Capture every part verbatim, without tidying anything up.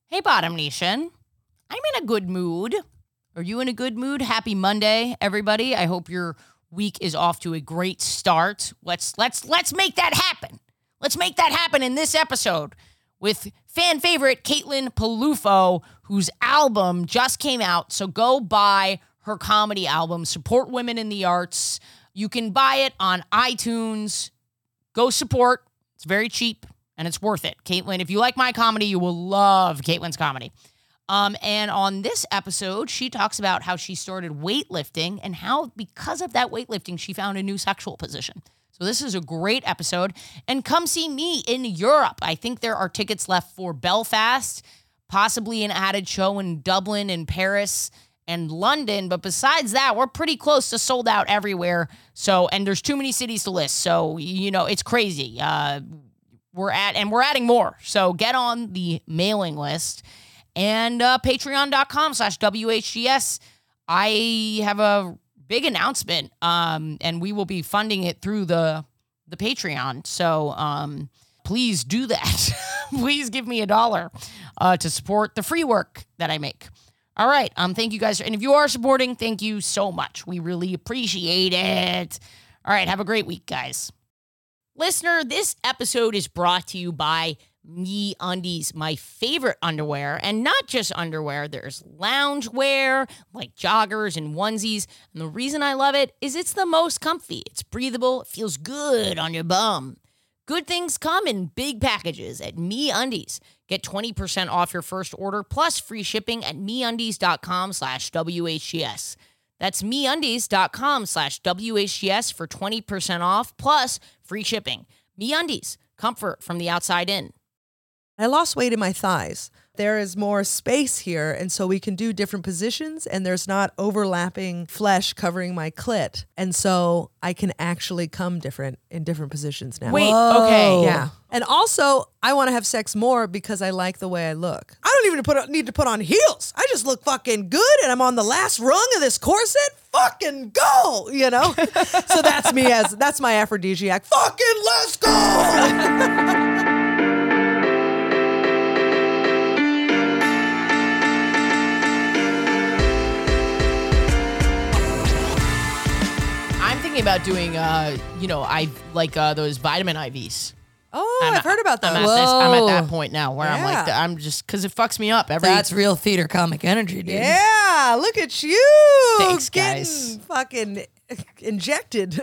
Hey, Bottom Nation. I'm in a good mood. Are you in a good mood? Happy Monday, everybody. I hope your week is off to a great start. Let's let's let's make that happen. Let's make that happen in this episode with fan favorite Caitlin Peluffo, whose album just came out. So go buy her comedy album, Support Women in the Arts. You can buy it on iTunes. Go support. It's very cheap and it's worth it. Caitlin, if you like my comedy, you will love Caitlin's comedy. Um, and on this episode, she talks about how she started weightlifting and how, because of that weightlifting, she found a new sexual position. So this is a great episode. And come see me in Europe. I think there are tickets left for Belfast, possibly an added show in Dublin and Paris and London. But besides that, we're pretty close to sold out everywhere. So, and there's too many cities to list. So, you know, it's crazy. Uh, we're at, and we're adding more. So get on the mailing list. And uh, patreon.com slash WHGS. I have a big announcement, um, and we will be funding it through the the Patreon. So um, please do that. Please give me a dollar uh, to support the free work that I make. All right. Um, thank you guys. And if you are supporting, thank you so much. We really appreciate it. All right. Have a great week, guys. Listener, this episode is brought to you by MeUndies, my favorite underwear, and not just underwear. There's loungewear like joggers and onesies, and the reason I love it is it's the most comfy. It's breathable. It feels good on your bum. Good things come in big packages at MeUndies. Get twenty percent off your first order plus free shipping at MeUndies.com slash WHGS. That's MeUndies.com slash WHGS for twenty percent off plus free shipping. MeUndies, comfort from the outside in. I lost weight in my thighs. There is more space here, and so we can do different positions, and there's not overlapping flesh covering my clit. And so I can actually come different in different positions now. Wait, Whoa. okay. Yeah. And also, I want to have sex more because I like the way I look. I don't even put need to put on heels. I just look fucking good, and I'm on the last rung of this corset. Fucking go, you know? So that's me as, that's my aphrodisiac. Fucking let's go! About doing, uh, you know, I like uh, those vitamin I Vs. Oh, I'm, I've heard about those. I'm at, this, I'm at that point now where yeah. I'm like, I'm just because it fucks me up every. That's real theater comic energy, dude. Yeah, look at you, Thanks, getting guys. Fucking injected.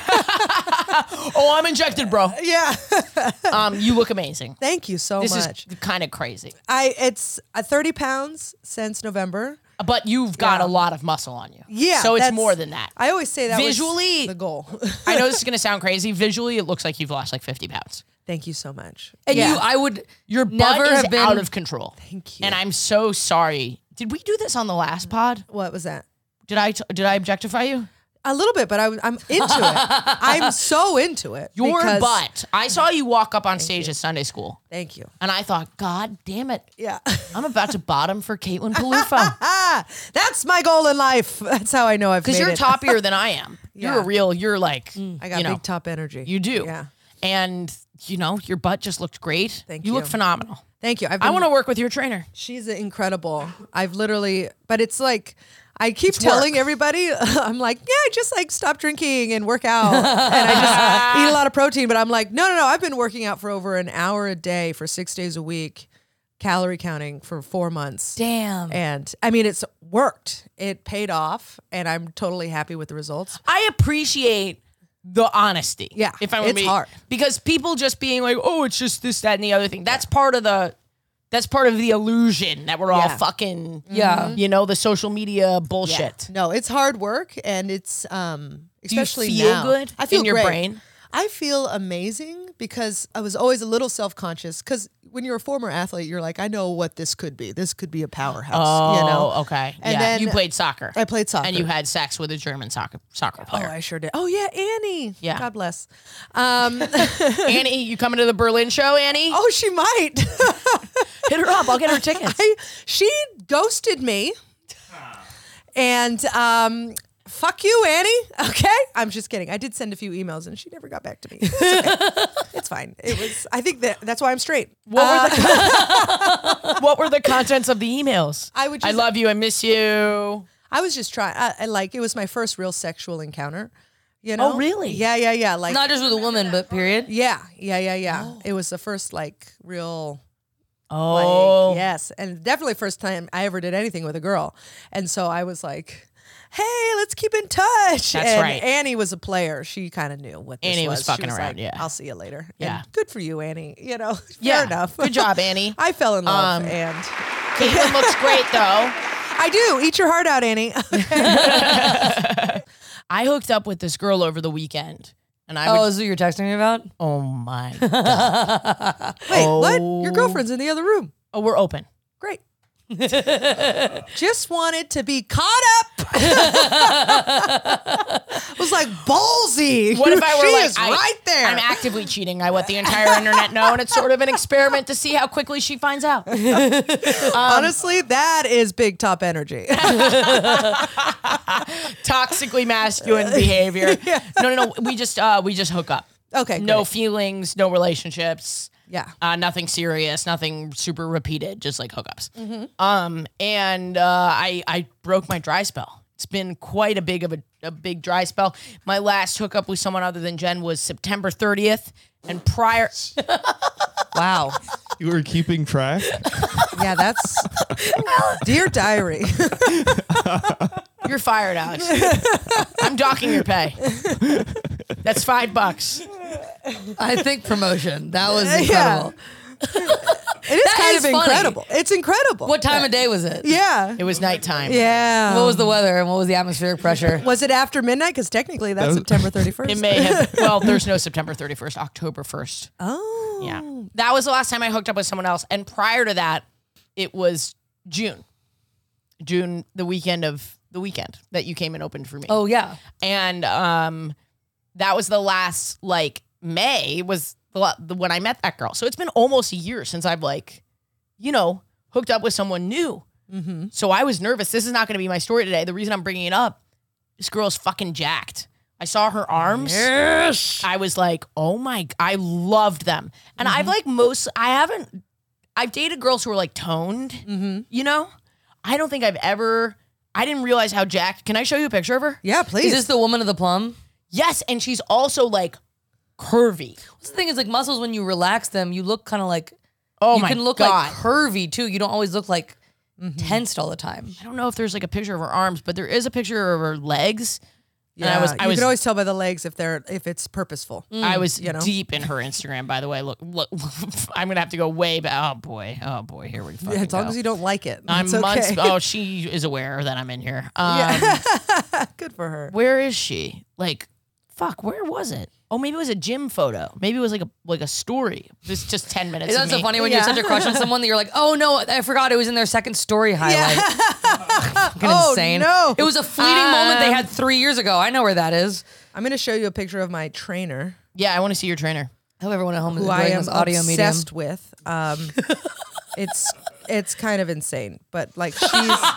Oh, I'm injected, bro. Yeah. um, you look amazing. Thank you so this much. This is kind of crazy. I it's uh, thirty pounds since November. But you've got yeah. a lot of muscle on you. Yeah. So it's more than that. I always say that visually, was the goal. I know this is going to sound crazy. Visually, it looks like you've lost like fifty pounds. Thank you so much. And yeah. you, I would, your Never butt is have been, out of control. Thank you. And I'm so sorry. Did we do this on the last pod? What was that? Did I, did I objectify you? A little bit, but I, I'm into it. I'm so into it. Your because, butt. I saw you walk up on stage at Sunday school. Thank you. And I thought, God damn it. Yeah. I'm about to bottom for Caitlin Peluffo. That's my goal in life. That's how I know I've made it. Because you're toppier than I am. Yeah. You're a real, you're like, mm, I got you know, big top energy. You do. Yeah. And, you know, your butt just looked great. Thank you. you. You look phenomenal. Thank you. I've been, I want to work with your trainer. She's incredible. I've literally, but it's like, I keep it's telling work. everybody, I'm like, yeah, I just like stop drinking and work out. And I just eat a lot of protein. But I'm like, no, no, no. I've been working out for over an hour a day for six days a week, calorie counting for four months. Damn. And I mean, it's worked. It paid off. And I'm totally happy with the results. I appreciate the honesty. Yeah, if I'm it's be, hard. Because people just being like, oh, it's just this, that, and the other thing. That's yeah. part of the... That's part of the illusion that we're all yeah. fucking, yeah. you know, the social media bullshit. Yeah. No, it's hard work, and it's um, especially Do you feel now. good I feel in your great. brain? I feel amazing because I was always a little self-conscious because when you're a former athlete, you're like, I know what this could be. This could be a powerhouse. Oh, you know? okay. And yeah, then you played soccer. I played soccer. And you had sex with a German soccer soccer player. Oh, I sure did. Oh, yeah, Annie. Yeah. God bless. Um, Annie, you coming to the Berlin show, Annie? Oh, she might. Hit her up. I'll get her tickets. I, she ghosted me. And um, fuck you, Annie. Okay, I'm just kidding. I did send a few emails and she never got back to me. It's, okay. It's fine. It was. I think that that's why I'm straight. What Uh, were the What were the contents of the emails? I would. I Just, love you. I miss you. I was just trying. I, I like. It was my first real sexual encounter. You know? Oh, really? Yeah, yeah, yeah. Like, Not just with a woman, but period. yeah, yeah, yeah, yeah. Oh. It was the first like real. Oh, Like, yes, and definitely first time I ever did anything with a girl, and so I was like, "Hey, let's keep in touch." That's and right. Annie was a player; she kind of knew what this Annie was. was She fucking around, like, yeah. I'll see you later. Yeah. And good for you, Annie. You know, fair Yeah. enough. Good job, Annie. I fell in love, Um, and Caitlin looks great though. I do. Eat your heart out, Annie. I hooked up with this girl over the weekend, and I Oh, would. is what you're texting me about? Oh my god! Wait, what? Oh. Your girlfriend's in the other room. Oh, we're open. Great. Just wanted to be caught up. Was like ballsy. What if I were she like, is I, right there? I'm actively cheating. I let the entire internet know, and it's sort of an experiment to see how quickly she finds out. Honestly, that is big top energy. Toxically masculine behavior. No, no, no. We just uh, we just hook up. Okay, No great. feelings, no relationships. Yeah. Uh, nothing serious, nothing super repeated, just like hookups. Mm-hmm. Um, and uh, I I broke my dry spell. It's been quite a big of a, a big dry spell. My last hookup with someone other than Jen was September thirtieth, and prior. Wow. You were keeping track? Yeah, that's Dear Diary. You're fired, Alex. I'm docking your pay. That's five bucks. I think promotion. That was Yeah. incredible. It is That kind is of funny. incredible. It's incredible. What time of day was it? Yeah. It was nighttime. Yeah. What was the weather and what was the atmospheric pressure? Was it after midnight? Because technically that's was- September thirty-first. It may have. Well, there's no September thirty-first, October first. Oh. Yeah. That was the last time I hooked up with someone else. And prior to that, it was June. June, the weekend of the weekend that you came and opened for me. Oh, yeah. And um, that was the last, like, May was the, la- the when I met that girl. So it's been almost a year since I've, like, you know, hooked up with someone new. Mm-hmm. So I was nervous. This is not going to be my story today. The reason I'm bringing it up, this girl's fucking jacked. I saw her arms. Yes. I was like, oh my, I loved them. And I've like most, I haven't, I've dated girls who are like toned, you know? I don't think I've ever, I didn't realize how jacked. Can I show you a picture of her? Yeah, please. Is this the woman of the plum? Yes. And she's also like curvy. What's the thing is like muscles, when you relax them, you look kind of like, Oh you my can look God. like curvy too. You don't always look like tensed all the time. I don't know if there's like a picture of her arms, but there is a picture of her legs. yeah, and I was, I you was, can always tell by the legs if they're if it's purposeful. I was you know? deep in her Instagram, by the way. Look, look, I'm going to have to go way back. Oh boy. Oh boy. Here we fucking Yeah, as long go. as you don't like it. I'm it's okay. months. Oh, she is aware that I'm in here. Um, Good for her. Where is she? Like, fuck. Where was it? Oh, maybe it was a gym photo. Maybe it was like a like a story. This just ten minutes. Is of that so me. funny when Yeah. you're such a crush on someone that you're like, oh no, I forgot it was in their second story highlight. Fucking Oh, insane. no. It was a fleeting moment they had three years ago. I know where that is. I'm going to show you a picture of my trainer, Yeah, I want to see your trainer. I hope everyone at home is who I enjoying am this audio medium. obsessed with. Um, it's it's kind of insane, but like she's.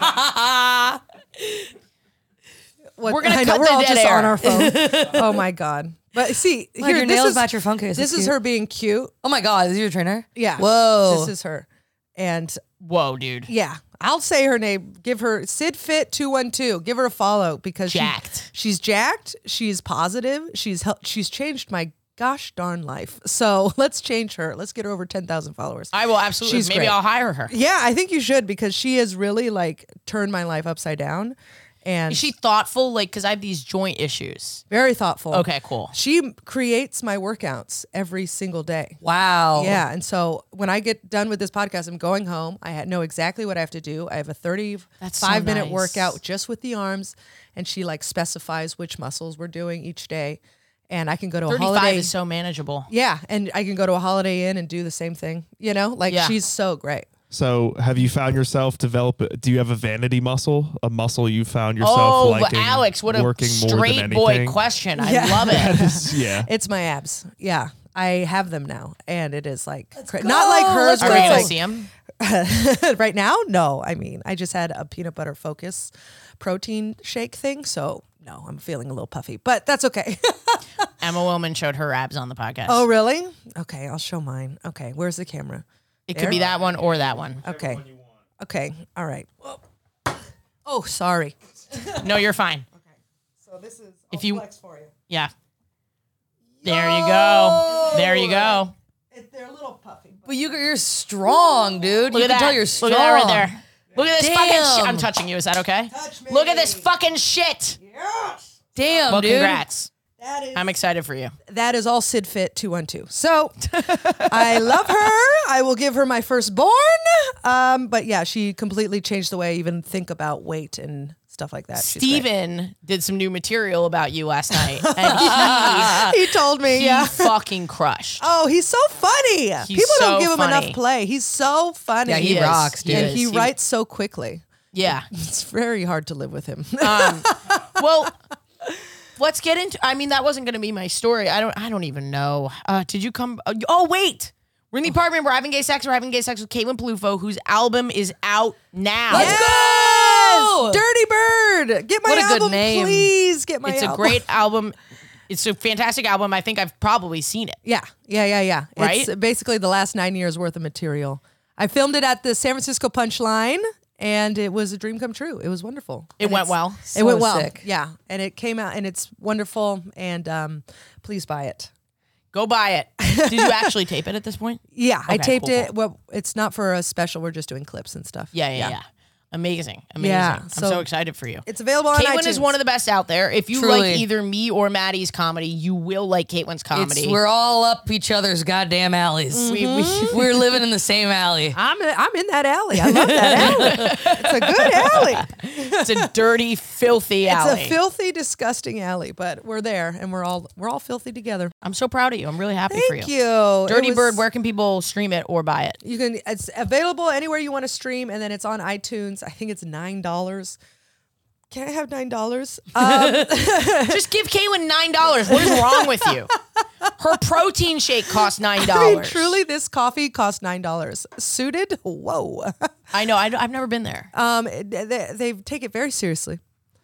What, We're gonna I know, cut we're the all dead just air. on our phone. Oh my god! But see, Wow, here your this nails is, match your phone case. This That's is cute. her being cute. Oh my God, is this your trainer? Yeah. Whoa. This is her, and Whoa, dude. yeah, I'll say her name. Give her Sid Fit two one two. Give her a follow because she- Jacked. she's jacked. She's positive. She's hel- she's changed my gosh darn life. So let's change her. Let's get her over ten thousand followers. I will absolutely. She's Maybe great. I'll hire her. Yeah, I think you should because she has really like turned my life upside down, and Is she thoughtful? Like, because I have these joint issues. very thoughtful. Okay, cool. She creates my workouts every single day. Wow. Yeah, and so when I get done with this podcast, I'm going home. I ha- know exactly what I have to do. I have a That's so thirty-five minute nice. workout just with the arms, and she like specifies which muscles we're doing each day, and I can go to a thirty-five holiday. is so manageable. yeah, and I can go to a Holiday Inn and do the same thing. You know, like Yeah. she's so great. So have you found yourself develop? Do you have a vanity muscle? A muscle you found yourself Oh, liking, Alex, what a working more than straight boy anything? question. I Yeah. love it. Yeah. It's my abs. Yeah, I have them now, and it is like cra- not like hers. Let's Are Where we go. gonna it's see him? like right now. No, I mean I just had a peanut butter focus protein shake thing, so no, I'm feeling a little puffy, but that's okay. Emma Willman showed her abs on the podcast. Oh, really? Okay, I'll show mine. Okay, where's the camera? it there? could be that one or that one. Okay. Okay, all right. Oh, sorry. No, you're fine. So this is If you- flex for you. Yeah. There you go. There you go. It, they're a little puffy. But you, you're strong, dude. Look you at can that. tell you're strong. Look at that right there. Look at this fucking shit. Damn. I'm touching you. Is that okay? Touch me. Look at this fucking shit. Yes. Damn, Well, dude. congrats. That is I'm excited for you. that is all Sid Fit two one two. So I love her. I will give her my firstborn. Um, but yeah, she completely changed the way I even think about weight and stuff like that. She's great. Steven did some new material about you last night. And He told me, he, he yeah. fucking crushed. Oh, he's so funny. People so don't give him funny. enough play. He's so funny. Yeah, he is. rocks, dude. and is. he He- writes so quickly. Yeah. It's very hard to live with him. Um, well, let's get into. I mean, that wasn't going to be my story. I don't. I don't even know. Uh, did you come? Uh, oh, wait. We're in the apartment. We're having gay sex. We're having gay sex with Caitlin Palufo, whose album is out now. Let's Yes! go! Dirty Bird. Get my What a good album, name. please. Get my It's album. a great album. It's a fantastic album. I think I've probably seen it. Yeah, yeah, yeah, yeah. It's Right? basically the last nine years worth of material. I filmed it at the San Francisco Punchline, and it was a dream come true. It was wonderful. It And went it's- well. It went So well. sick. Yeah, and it came out, and it's wonderful. And um, please buy it. Go buy it. Did you actually tape it at this point? Yeah, I Okay, taped cool, it. cool. Well, it's not for a special. We're just doing clips and stuff. Yeah, yeah, yeah. Amazing. Amazing. Yeah, I'm so so excited for you. It's available on Caitlin iTunes. is one of the best out there. If you Truly. like either me or Maddie's comedy, you will like Caitlin's comedy. It's, we're all up each other's goddamn alleys. we, we, We're living in the same alley. I'm in, I'm in that alley. I love that alley. It's a good alley. it's a dirty, filthy alley. It's a filthy, disgusting alley, but we're there, and we're all we're all filthy together. I'm so proud of you. I'm really happy Thank for you. you. Dirty It was- Bird, where can people stream it or buy it? You can. It's available anywhere you want to stream, and then it's on iTunes. I think it's nine dollars. Can I have nine dollars? Um, Just give Caitlin nine dollars. What is wrong with you? Her protein shake costs nine I dollars. mean, truly, this coffee costs nine dollars. Suited? Whoa. I know. I, have never been there. Um, they, they take it very seriously.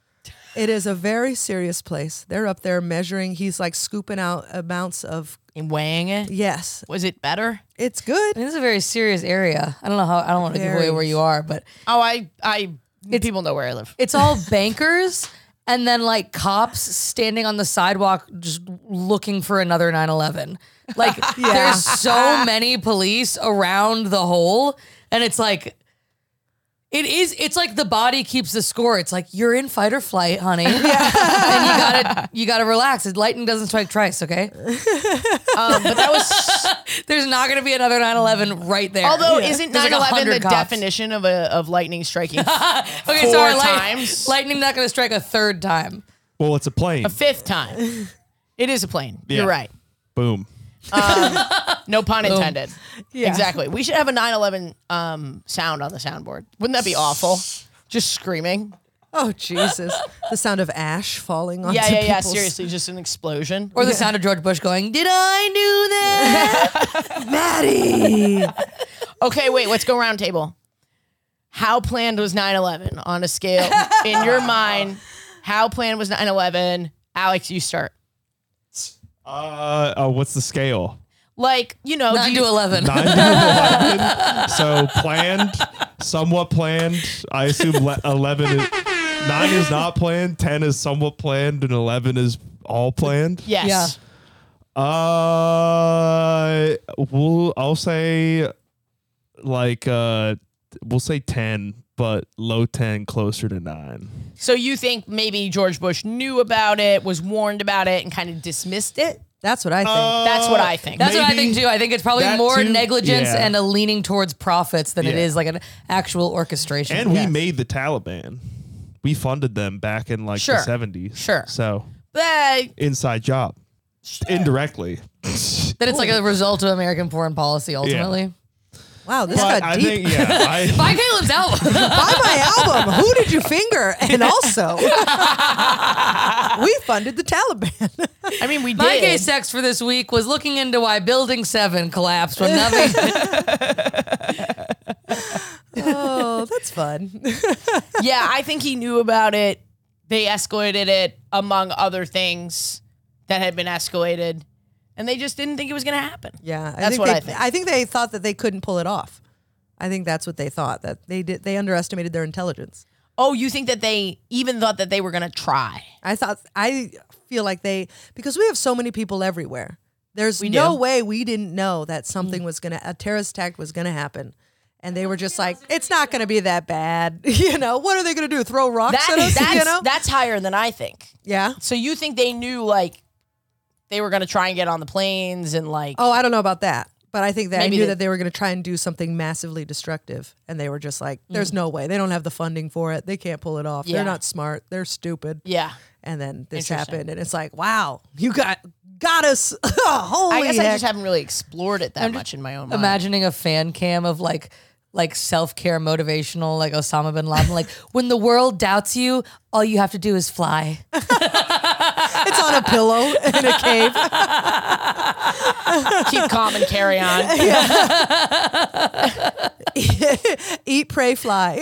It is a very serious place. They're up there measuring. He's like scooping out amounts of. In weighing it, Yes, was it better? it's good. This is a very serious area. I don't know how. I don't want to give Very. away where you are, but Oh, I, I, people know where I live. it's all bankers and then like cops standing on the sidewalk just looking for another nine eleven. Like there's so many police around the hole, and it's like it is it's like the body keeps the score. It's like you're in fight or flight, honey. And you gotta you gotta relax. Lightning doesn't strike twice, okay? Um, but that was. There's not gonna be another nine eleven right there. Although, isn't There's nine like eleven one the hundred cops. definition of a of lightning striking Okay, four sorry, light- times? lightning not gonna strike a third time. Well, it's a plane. a fifth time? It is a plane. Yeah. You're right. Boom. No pun intended. Yeah. Exactly. We should have a nine eleven um, sound on the soundboard. Wouldn't that be awful? Just screaming. Oh Jesus! The sound of ash falling onto Yeah, yeah, yeah. people's- Seriously, just an explosion. Or the sound of George Bush going, "Did I do that?" Maddie. Okay, wait. Let's go round table. How planned was nine eleven on a scale in your mind? How planned was nine eleven? Alex, you start. Uh, oh, what's the scale? Like, you know, do Nine you- to eleven. Nine to eleven. So planned, somewhat planned. I assume le- eleven. Is, nine is not planned. Ten is somewhat planned, and eleven is all planned. yes. Yeah. Uh, we'll. I'll say, like, uh, we'll say ten, but low ten, closer to nine. So you think maybe George Bush knew about it, was warned about it, and kind of dismissed it? That's what I think. That's what I think. That's what I Maybe think too. I think it's probably that more too, negligence yeah. and a leaning towards profits than it Yeah. is like an actual orchestration. And Yes. we made the Taliban. We funded them back in like Sure. the seventies. Sure. So But inside job, indirectly. that it's like a result of American foreign policy ultimately. Wow, this But got I deep. think, yeah, I, Buy Caitlin's album. Buy my album. Who did you finger? And also, we funded the Taliban. I mean, we My gay did. sex for this week was looking into why Building Seven collapsed when nothing. Oh, that's fun. Yeah, I think he knew about it they escalated it among other things that had been escalated, and they just didn't think it was going to happen. Yeah, I That's think what they, I think. I think they thought that they couldn't pull it off. I think that's what they thought, that they did. They underestimated their intelligence. Oh, you think that they even thought that they were going to try? I thought I feel like they because we have so many people everywhere. There's We no do. way we didn't know that something was gonna a terrorist attack was gonna happen, and they were just like, it's not gonna be that bad. You know, what are they gonna do? Throw rocks That, at us? that's, You know? that's higher than I think. Yeah. So you think they knew, like, they were going to try and get on the planes and, like... Oh, I don't know about that, but I think that Maybe I knew they- that they were gonna try and do something massively destructive, and they were just like, Mm. there's no way. They don't have the funding for it. They can't pull it off. Yeah. They're not smart. They're stupid. Yeah. And then this Interesting. happened, and it's like, wow, you got got us. Holy I guess I heck. just haven't really explored it that much in my own mind. Imagining a fan cam of like like self-care motivational like Osama bin Laden, like when the world doubts you, all you have to do is fly. It's on a pillow in a cave. Keep calm and carry on. Eat, pray, fly.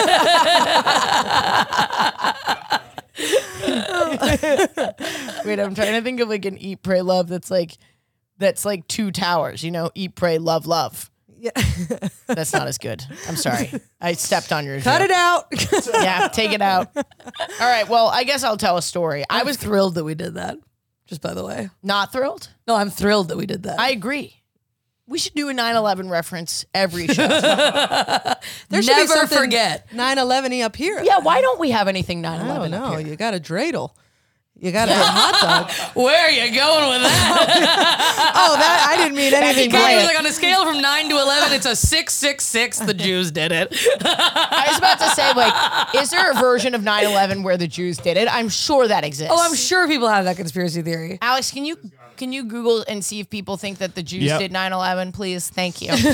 Wait, I'm trying to think of like an eat, pray, love that's like that's like two towers, you know? Eat, pray, love, love. Yeah. That's not as good. I'm sorry. I stepped on your Cut joke. it out. Yeah, take it out. All right, well, I guess I'll tell a story. I I was was thrilled that we did that. Just by the way. not thrilled. No, I'm thrilled that we did that. I agree. We should do a nine eleven reference every show. There should be Never something forget. nine eleven-y up here. Yeah, why don't we have anything nine I eleven don't up know. here? You got a dreidel. You got a hot dog. Where are you going with that? Oh, that I didn't mean anything. be Guys, great. like on a scale from nine to eleven, it's a six six six. The Jews did it. I was about to say, like, is there a version of nine eleven where the Jews did it? I'm sure that exists. Oh, I'm sure people have that conspiracy theory. Alex, can you can you Google and see if people think that the Jews Yep. did nine eleven, please? Thank you. You're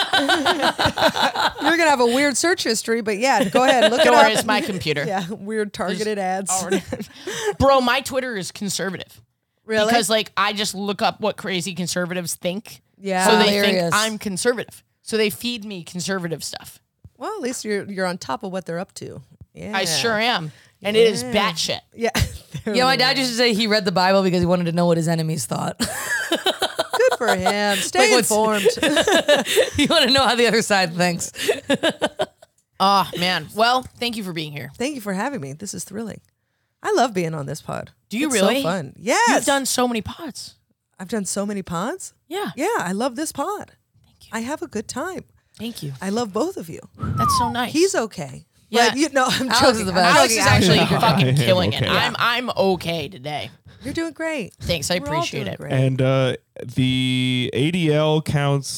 gonna have a weird search history, but yeah, go ahead, look Don't it worry, up. it's my computer. Yeah, weird targeted ads. Bro, my Twitter is conservative. Really? Because, like, I just look up what crazy conservatives think. Yeah. So they Hilarious. think I'm conservative. So they feed me conservative stuff. Well, at least you're you're on top of what they're up to. Yeah. I sure am. And it is batshit. Yeah. Yeah, my dad used to say he read the Bible because he wanted to know what his enemies thought. Good for him. Stay Like what's- informed. You want to know how the other side thinks. Oh, man. Well, thank you for being here. Thank you for having me. This is thrilling. I love being on this pod. Do you It's really? So fun. Yes. You've done so many pods. I've done so many pods. Yeah. Yeah, I love this pod. Thank you. I have a good time. Thank you. I love both of you. That's so nice. He's okay. Yeah. But, you know, I'm Alex joking. is the I'm best. Alex joking. is actually Alex, I fucking am killing okay. it. I'm I'm okay today. You're doing great. Thanks. I We're all appreciate doing it. great. And uh, the A D L counts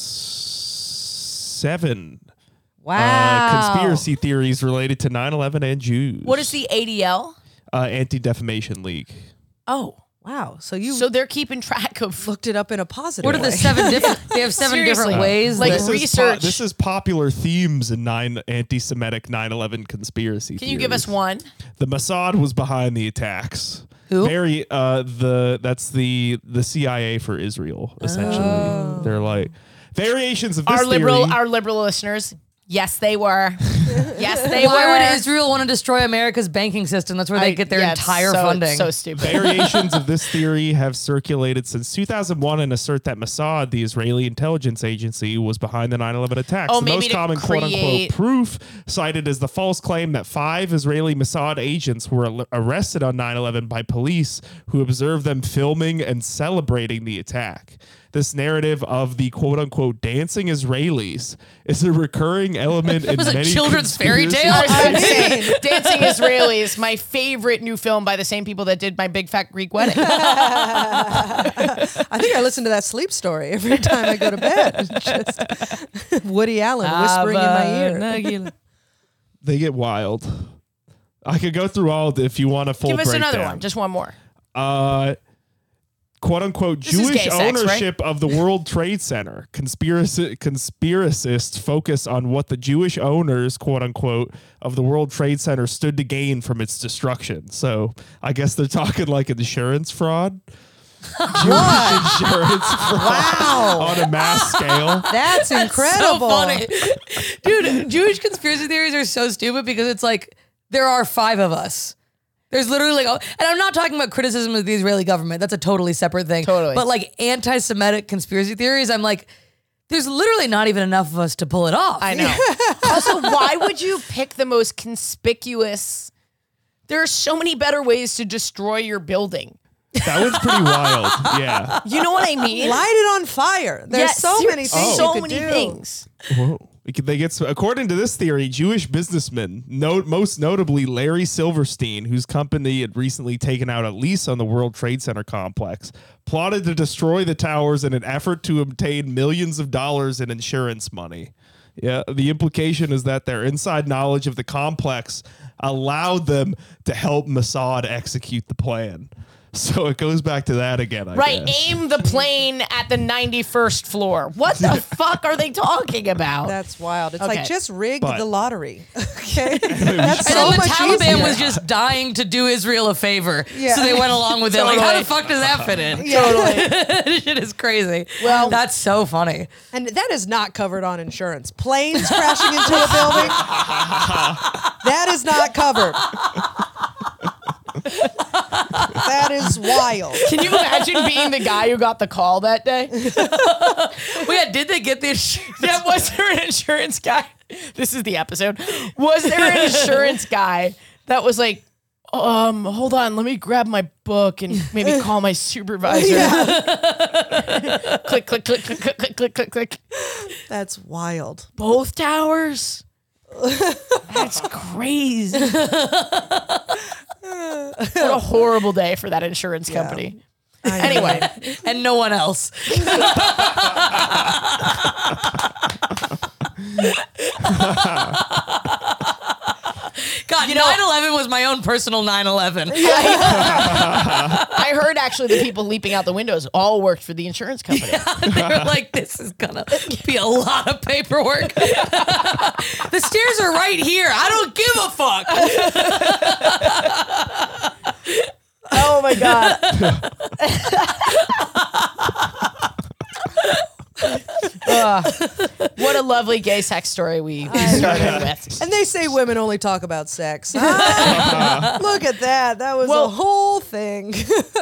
seven Wow. uh, conspiracy theories related to nine eleven and Jews. What is the A D L? uh, Anti-Defamation League? Oh, Wow. So you so they're keeping track of. looked it up in a positive What are way. the seven different? They have seven Seriously. different ways. Like, that- This is, po- research. this is popular themes in nine anti-Semitic nine eleven conspiracy Can you give us theories. one? The Mossad was behind the attacks. Who? Very uh the that's the the C I A for Israel essentially. They're like variations of this Our liberal, theory. our liberal listeners. Yes, they were. Yes, they Why were. would Israel want to destroy America's banking system? That's where they I- get their yeah, it's entire so, funding. So stupid. Variations of this theory have circulated since two thousand one and assert that Mossad, the Israeli intelligence agency, was behind the nine eleven attacks. Oh, the maybe most to common create- quote-unquote proof cited is the false claim that five Israeli Mossad agents were al- arrested on nine eleven by police who observed them filming and celebrating the attack. This narrative of the quote-unquote dancing Israelis is a recurring element in was a many children's fairy conspiracy tale? I was gonna say, Dancing Israelis, my favorite new film by the same people that did My Big Fat Greek Wedding. I think I listen to that sleep story every time I go to bed. Just Woody Allen whispering in my ear. They get wild. I could go through all if you want a full Give us another breakdown. one. Just one more. uh, quote unquote This is Jewish gay sex, right? ownership of the World Trade Center. Conspiracy conspiracists focus on what the Jewish owners, quote unquote, of the World Trade Center stood to gain from its destruction. So I guess they're talking like insurance fraud. Jewish insurance fraud on a mass scale. That's incredible. So funny. Dude, Jewish conspiracy theories are so stupid because it's like there are five of us. There's literally like, oh, and I'm not talking about criticism of the Israeli government. That's a totally separate thing. Totally. But like anti-Semitic conspiracy theories, I'm like, there's literally not even enough of us to pull it off. I know. Also, why would you pick the most conspicuous? There are so many better ways to destroy your building. That one's pretty wild. Yeah. You know what I mean? Light it on fire. There's Yes, so ser- many things. So you could many do. things. Whoa. We could- They get according to this theory, Jewish businessmen, no, most notably Larry Silverstein, whose company had recently taken out a lease on the World Trade Center complex, plotted to destroy the towers in an effort to obtain millions of dollars in insurance money. Yeah, the implication is that their inside knowledge of the complex allowed them to help Mossad execute the plan. So it goes back to that again, I Right, guess. aim the plane at the ninety-first floor. What the fuck are they talking about? That's wild. It's Okay. like just rig But- the lottery. Okay, that's And so then the much Taliban easier. was just dying to do Israel a favor. Yeah. So they went along with it. Like, how Totally. the fuck does that fit in? Totally. This shit is crazy. Well- that's so funny. And that is not covered on insurance. Planes crashing into a building, that is not covered. That is wild. Can you imagine being the guy who got the call that day? Well, yeah, did they get the insurance? Yeah, was there an insurance guy? This is the episode. Was there an insurance guy that was like, um, hold on, let me grab my book and maybe call my supervisor. click, click, click, click, click, click, click, click, click. That's wild. Both towers? That's crazy. What a horrible day for that insurance company. Anyway, And no one else. God, You know- nine eleven was my own personal nine eleven. I heard actually the people leaping out the windows all worked for the insurance company. They were like, this is gonna be a lot of paperwork. The stairs are right here. I don't give a fuck. Oh my God. Ugh. What a lovely gay sex story we we started with. And they say women only talk about sex. Ah, look at that. That was Well- a whole thing.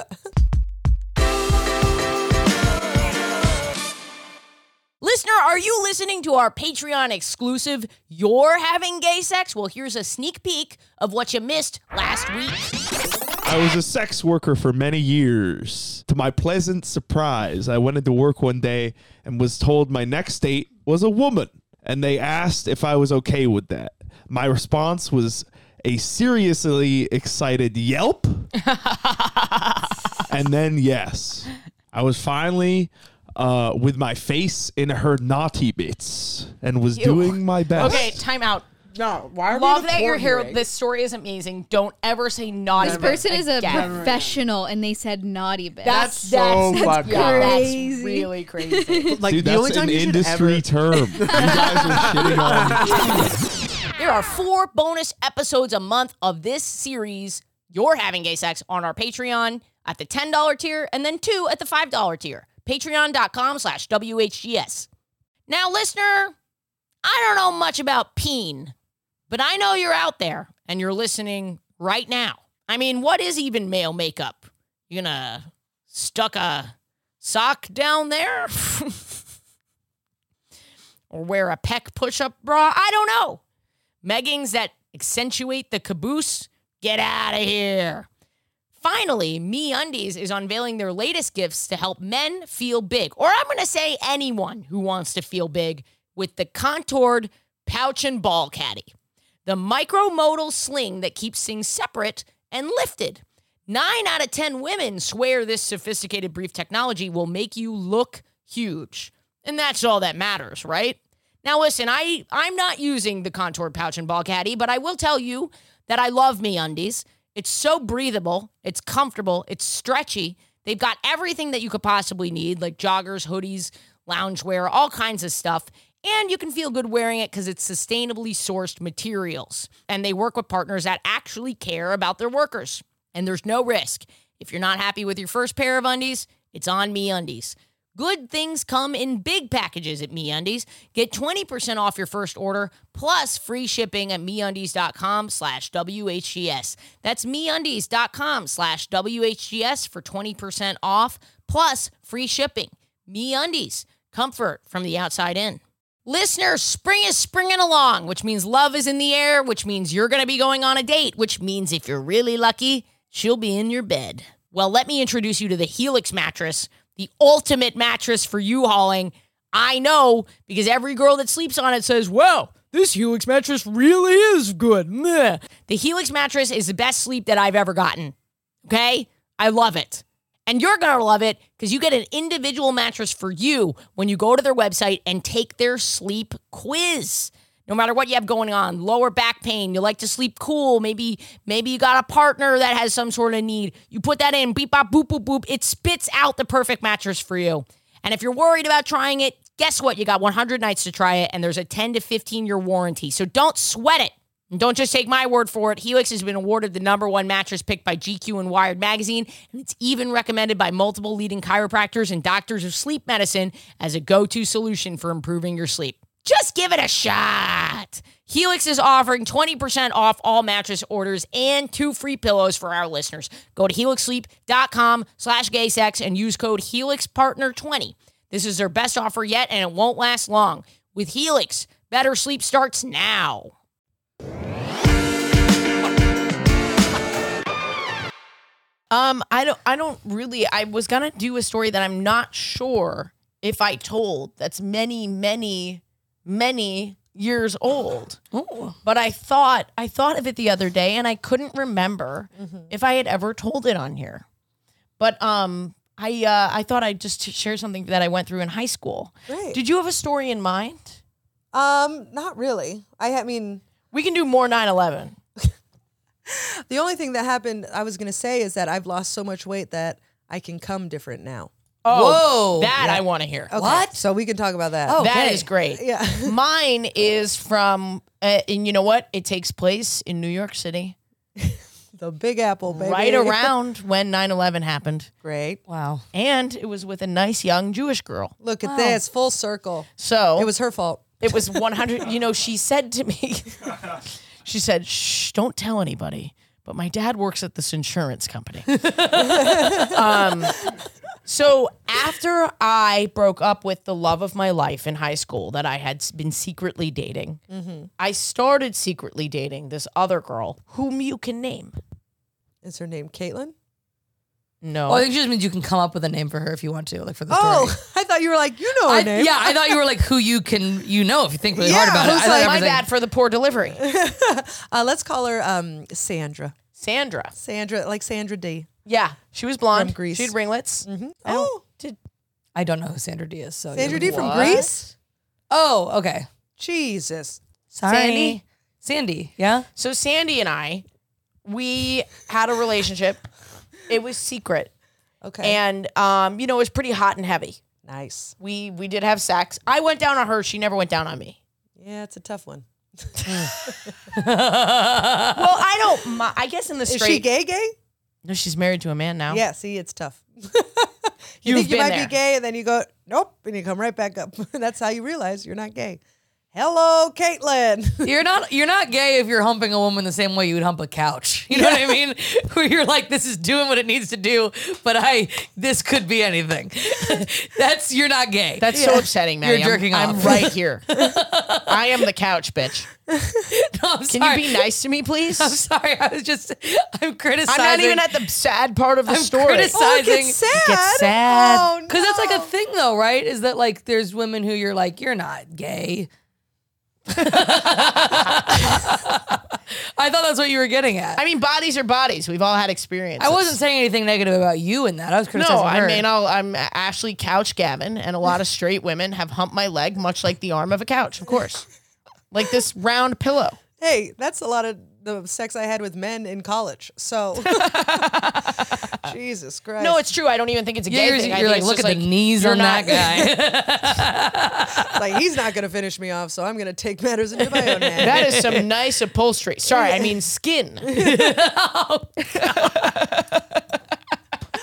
Listener, are you listening to our Patreon exclusive You're Having Gay Sex? Well, here's a sneak peek of what you missed last week. I was a sex worker for many years. To my pleasant surprise, I went into work one day and was told my next date was a woman, and they asked if I was okay with that. My response was a seriously excited yelp, and then yes. I was finally uh, with my face in her naughty bits and was doing my best. Okay, time out. No, why are Love that you're here. This story is amazing. Don't ever say naughty. This bit person is a again. professional, and they said naughty bit. That's so that's, fucking yeah, that's crazy. really crazy. Like Dude, the only that's time an you should industry ever term. You guys are shitting on. There are four bonus episodes a month of this series, You're Having Gay Sex, on our Patreon at the ten dollar tier and then two at the five dollar tier. Patreon.com slash WHGS. Now, listener, I don't know much about peen, but I know you're out there and you're listening right now. I mean, what is even male makeup? You gonna stuck a sock down there? Or wear a pec push-up bra? I don't know. Meggings that accentuate the caboose? Get out of here. Finally, MeUndies is unveiling their latest gifts to help men feel big, or I'm going to say anyone who wants to feel big, with the contoured pouch and ball caddy. The micromodal sling that keeps things separate and lifted. Nine out of ten women swear this sophisticated brief technology will make you look huge. And that's all that matters, right? Now listen, I, I'm not using the contoured pouch and ball caddy, but I will tell you that I love MeUndies. It's so breathable, it's comfortable, it's stretchy. They've got everything that you could possibly need, like joggers, hoodies, loungewear, all kinds of stuff. And you can feel good wearing it because it's sustainably sourced materials. And they work with partners that actually care about their workers. And there's no risk. If you're not happy with your first pair of undies, it's on MeUndies. Good things come in big packages at MeUndies. Get twenty percent off your first order plus free shipping at MeUndies.com slash WHGS. That's MeUndies.com slash WHGS for twenty percent off plus free shipping. MeUndies, comfort from the outside in. Listeners, spring is springing along, which means love is in the air, which means you're going to be going on a date, which means if you're really lucky, she'll be in your bed. Well, let me introduce you to the Helix mattress, the ultimate mattress for U-hauling. I know, because every girl that sleeps on it says, wow, this Helix mattress really is good. Meh. The Helix mattress is the best sleep that I've ever gotten. Okay? I love it. And you're going to love it because you get an individual mattress for you when you go to their website and take their sleep quiz. No matter what you have going on, lower back pain, you like to sleep cool, maybe maybe you got a partner that has some sort of need. You put that in, beep, bop, boop, boop, boop. It spits out the perfect mattress for you. And if you're worried about trying it, guess what? You got one hundred nights to try it, and there's a ten to fifteen year warranty. So don't sweat it. And don't just take my word for it. Helix has been awarded the number one mattress picked by G Q and Wired magazine, and it's even recommended by multiple leading chiropractors and doctors of sleep medicine as a go-to solution for improving your sleep. Just give it a shot. Helix is offering twenty percent off all mattress orders and two free pillows for our listeners. Go to helixsleep.com slash gaysex and use code Helix Partner twenty. This is their best offer yet, and it won't last long. With Helix, better sleep starts now. Um, I don't, I don't really, I was going to do a story that I'm not sure if I told that's many, many, many years old. Oh. But I thought, I thought of it the other day and I couldn't remember mm-hmm. if I had ever told it on here. But, um, I, uh, I thought I'd just share something that I went through in high school. Right. Did you have a story in mind? Um, not really. I, I mean, we can do more nine eleven. The only thing that happened, I was going to say, is that I've lost so much weight that I can come different now. Oh, Whoa. That yeah. I want to hear. Okay. What? So we can talk about that. Oh, that okay. is great. Yeah. Mine is from, uh, and you know what? It takes place in New York City. The Big Apple, baby. Right around when nine eleven happened. Great. Wow. And it was with a nice young Jewish girl. Look at Wow. this, full circle. So it was her fault. It was one hundred. You know, she said to me, she said, shh, don't tell anybody. But my dad works at this insurance company. um, so after I broke up with the love of my life in high school that I had been secretly dating, mm-hmm. I started secretly dating this other girl whom you can name. Is her name Caitlin? No. Oh, I think she just means you can come up with a name for her if you want to, like for the Oh, story. I thought you were like, you know her I, name. yeah, I thought you were like who you can, you know, if you think really Yeah, hard about it. who's I thought like, My everything- bad for the poor delivery. Uh, let's call her um, Sandra. Sandra. Sandra, like Sandra D. Yeah, she was blonde. From Greece. She had ringlets. Mm-hmm. I don't- Oh, Did, I don't know who Sandra D is. So Sandra you- D from What? Greece? Oh, okay. Jesus. Sorry. Sandy? Sandy, yeah? So Sandy and I, we had a relationship. It was secret. Okay. And, um, you know, it was pretty hot and heavy. Nice. We we did have sex. I went down on her. She never went down on me. Yeah, it's a tough one. Well, I don't. mi- I guess in the Is straight. she gay gay? No, she's married to a man now. Yeah, see, it's tough. you You've think you been might there. be gay, and then you go, nope, and you come right back up. That's how you realize you're not gay. Hello, Caitlin. You're not you're not gay if you're humping a woman the same way you would hump a couch. You know what I mean? Where you're like, this is doing what it needs to do, but I this could be anything. That's you're not gay. That's so upsetting, man. You're jerking I'm, off. I'm right here. I am the couch, bitch. No, I'm Can sorry. you be nice to me, please? I'm sorry. I was just I'm criticizing. I'm not even at the sad part of the I'm story. criticizing- Oh, it gets sad. It gets sad. Oh, Because that's like no. a thing though, right? Is that like there's women who you're like, you're not gay. I thought that's what you were getting at. I mean, bodies are bodies. We've all had experiences. I wasn't saying anything negative about you in that. I was criticizing No, her. I mean, I'll, I'm Ashley Couch Gavin, and a lot of straight women have humped my leg, much like the arm of a couch, of course. Like this round pillow. Hey, that's a lot of the sex I had with men in college. So, Jesus Christ. No, it's true. I don't even think it's a Yeah, gay you're, thing. I you're think like, it's look just at the knees you're on not- that guy. like he's not going to finish me off, so I'm going to take matters into my own hands. That is some nice upholstery. Sorry, I mean skin.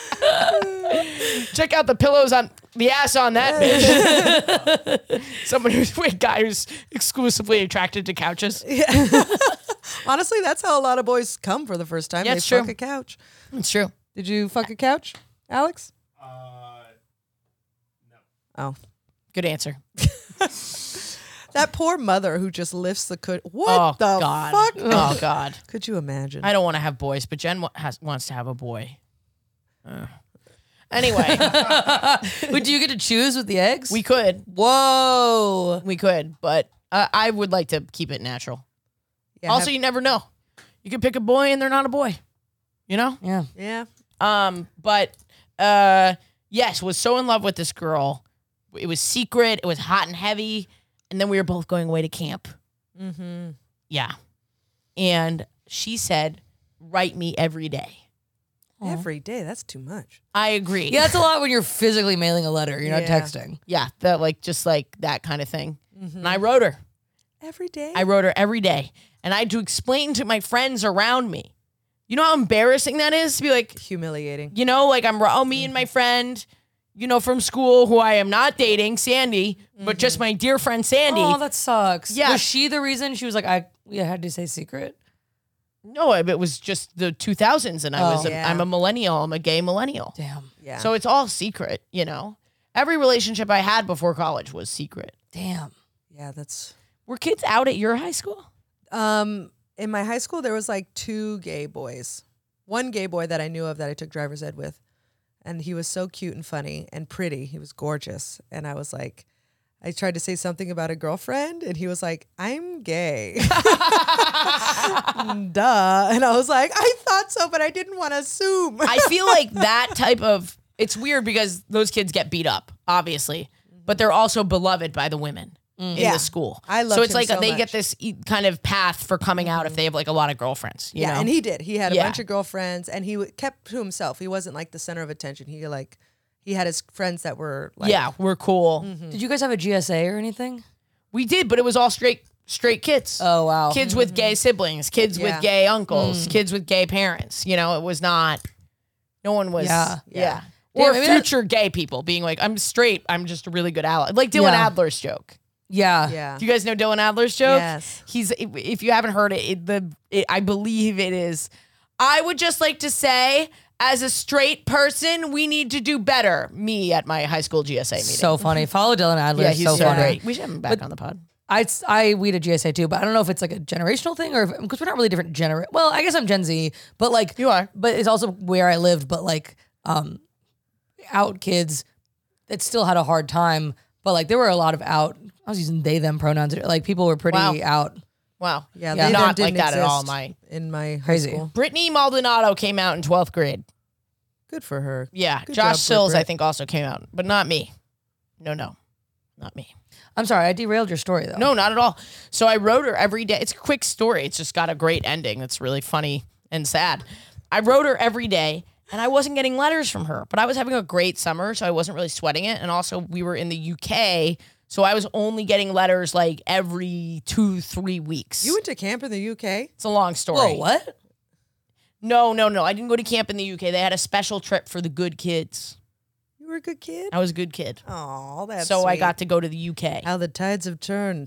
Check out the pillows on the ass on that bitch. Somebody who's a guy who's exclusively attracted to couches. Honestly, that's how a lot of boys come for the first time. Yeah, they it's fuck true. a couch. It's true. Did you fuck a couch, Alex? Uh, Oh. Good answer. That poor mother who just lifts the could. What Oh the God. fuck? Oh God. Could you imagine? I don't want to have boys, but Jen wa- has, wants to have a boy. Uh. Anyway, Would you get to choose with the eggs? we could, Whoa. we could, but uh, I would like to keep it natural. Yeah, also, have- you never know. You could pick a boy and they're not a boy. You know? Yeah. yeah. Um, but uh, yes, was so in love with this girl. It was secret. It was hot and heavy, and then we were both going away to camp. Mm-hmm. Yeah, and she said, "Write me every day." Every day. That's too much. I agree. Yeah, that's a lot when you're physically mailing a letter. You're not Yeah. texting. yeah, that like just like that kind of thing. Mm-hmm. And I wrote her. Every day. I wrote her every day, and I had to explain to my friends around me. You know how embarrassing that is to be like, Humiliating. you know, like I'm oh me and my friend, you know, from school who I am not dating, Sandy, but just my dear friend Sandy. Oh, that sucks. Yeah. Was she the reason she was like, I yeah, had to say secret? No, it was just the two thousands, and I was Oh. a, Yeah. I'm a millennial. I'm a gay millennial. Damn. Yeah. So it's all secret, you know. Every relationship I had before college was secret. Damn. yeah, that's. Were kids out at your high school? Um, in my high school, there was like two gay boys. One gay boy that I knew of that I took driver's ed with, and he was so cute and funny and pretty. He was gorgeous, and I was like, I tried to say something about a girlfriend, and he was like, "I'm gay." Duh, and I was like, "I thought so, but I didn't want to assume." I feel like that type of it's weird because those kids get beat up, obviously, but they're also beloved by the women in Yeah. the school. I loved so it's him like so they much. get this e- kind of path for coming out if they have like a lot of girlfriends. You yeah, know? and he did. He had a Yeah. bunch of girlfriends, and he w- kept to himself. He wasn't like the center of attention. He like, he had his friends that were like, yeah, we're cool. Did you guys have a G S A or anything? We did, but it was all straight straight kids. Oh wow. Kids with gay siblings, kids Yeah. with gay uncles, kids with gay parents. You know, it was not. No one was. Yeah. yeah. Damn, Or maybe that- future gay people being like, I'm straight. I'm just a really good ally. Like Dylan Yeah. Adler's joke. Yeah. yeah, Do you guys know Dylan Adler's joke? Yes. He's if if you haven't heard it, it the it, I believe it is. I would just like to say, as a straight person, we need to do better. Me at my high school G S A meeting. So funny. Follow Dylan Adler. yeah, He's he's so, so funny. great. We should have him back on the pod. I I we did G S A too, but I don't know if it's like a generational thing or because we're not really different gener. Well, I guess I'm Gen Z, but like You are. But it's also where I lived. But like um, out kids that still had a hard time. But like there were a lot of out. I was using they them pronouns. Like people were pretty Wow. out. Wow. yeah. Yeah. They Not didn't like that at all. exist My in my Crazy. high school. Brittany Maldonado came out in twelfth grade. Good for her. Yeah, Good Josh job, Sills, Britt. I think, also came out, but not me. No, no, not me. I'm sorry, I derailed your story though. No, not at all. So I wrote her every day. It's a quick story. It's just got a great ending. That's really funny and sad. I wrote her every day, and I wasn't getting letters from her, but I was having a great summer, so I wasn't really sweating it. And also, we were in the U K, so I was only getting letters like every two, three weeks. You went to camp in the U K? it's a long story. Whoa, what? No, no, no. I didn't go to camp in the U K. They had a special trip for the good kids. You were a good kid? I was a good kid. Oh, that's so I sweet. got to go to the U K. How the tides have turned.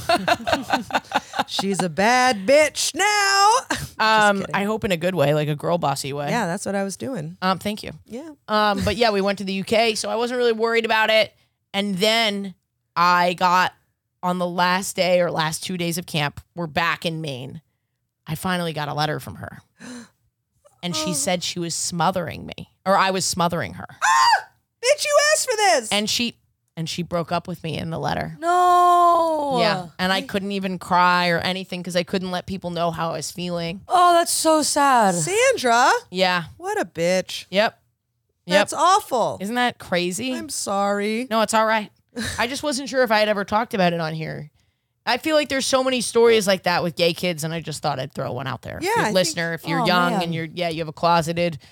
She's a bad bitch now. Um, kidding. I hope in a good way, like a girl bossy way. Yeah, that's what I was doing. Um, thank you. Yeah. Um, but yeah, we went to the U K, so I wasn't really worried about it. And then I got on the last day or last two days of camp, we're back in Maine. I finally got a letter from her. And she said she was smothering me, or I was smothering her. Bitch, you asked for this. And she and she broke up with me in the letter. No. Yeah. And I couldn't even cry or anything because I couldn't let people know how I was feeling. Oh, that's so sad. Sandra, Yeah. what a bitch. Yep. Yep. That's awful. Isn't that crazy? I'm sorry. No, it's all right. I just wasn't sure if I had ever talked about it on here. I feel like there's so many stories like that with gay kids, and I just thought I'd throw one out there. Yeah, If you're I a think- listener, if you're Oh, young man. and you're yeah, you have a closeted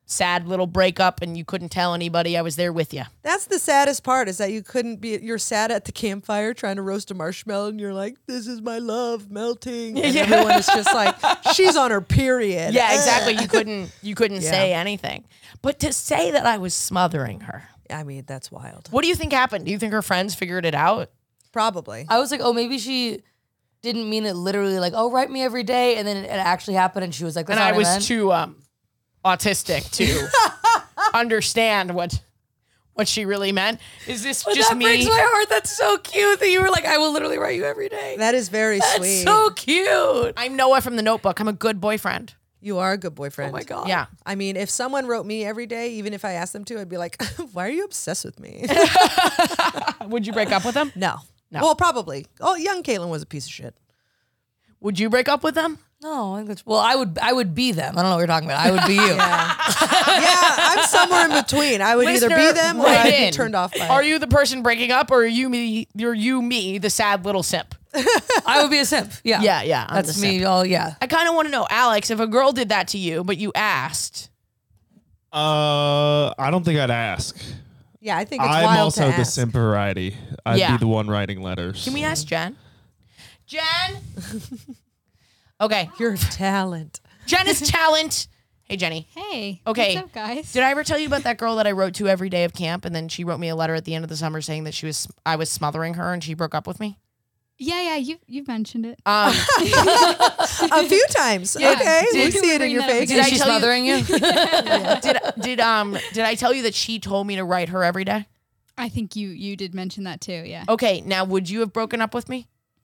sad little breakup and you couldn't tell anybody. I was there with you. That's the saddest part is that you couldn't be, you're sad at the campfire trying to roast a marshmallow and you're like, this is my love melting. And everyone is just like, she's on her period. Yeah, exactly. You couldn't you couldn't Yeah. say anything. But to say that I was smothering her. I mean, that's wild. What do you think happened? Do you think her friends figured it out? Probably. I was like, oh, maybe she didn't mean it literally like, oh, write me every day. And then it actually happened and she was like, that's And not I what was meant. too um, autistic to understand what what she really meant. Is this But just that me? breaks my heart. That's so cute that you were like, I will literally write you every day. That is very That's sweet. so cute. I'm Noah from The Notebook. I'm a good boyfriend. You are a good boyfriend. Oh my God. Yeah. I mean, if someone wrote me every day, even if I asked them to, I'd be like, why are you obsessed with me? Would you break up with them? no. No. Well, probably. Oh, young Caitlin was a piece of shit. Would you break up with them? No, I think that's, well, I would I would be them. I don't know what you're talking about. I would be you. Yeah. yeah, I'm somewhere in between. I would either be Listener, them or write I'd be in. turned off by Are it. you the person breaking up, or are you me? You're you me, the sad little simp. I would be a simp. Yeah. Yeah, yeah, I'm That's the me. simp. Oh, yeah. I kind of want to know, Alex, if a girl did that to you, but you asked. Uh, I don't think I'd ask. Yeah, I think it's I'm wild also to the ask. simp variety. I'd Yeah. be the one writing letters. Can we ask Jen? Jen. Okay, Your talent. Jen is talent. Hey, Jenny. Hey. Okay. What's up, guys? Did I ever tell you about that girl that I wrote to every day of camp, and then she wrote me a letter at the end of the summer saying that she was I was smothering her and she broke up with me? yeah, yeah. You you've mentioned it. Um, A few times. Yeah. Okay, we Did- see it in Bring your that up face. again. Is I she tell you- smothering you? did did um did I tell you that she told me to write her every day? I think you you did mention that too. Yeah. Okay, now would you have broken up with me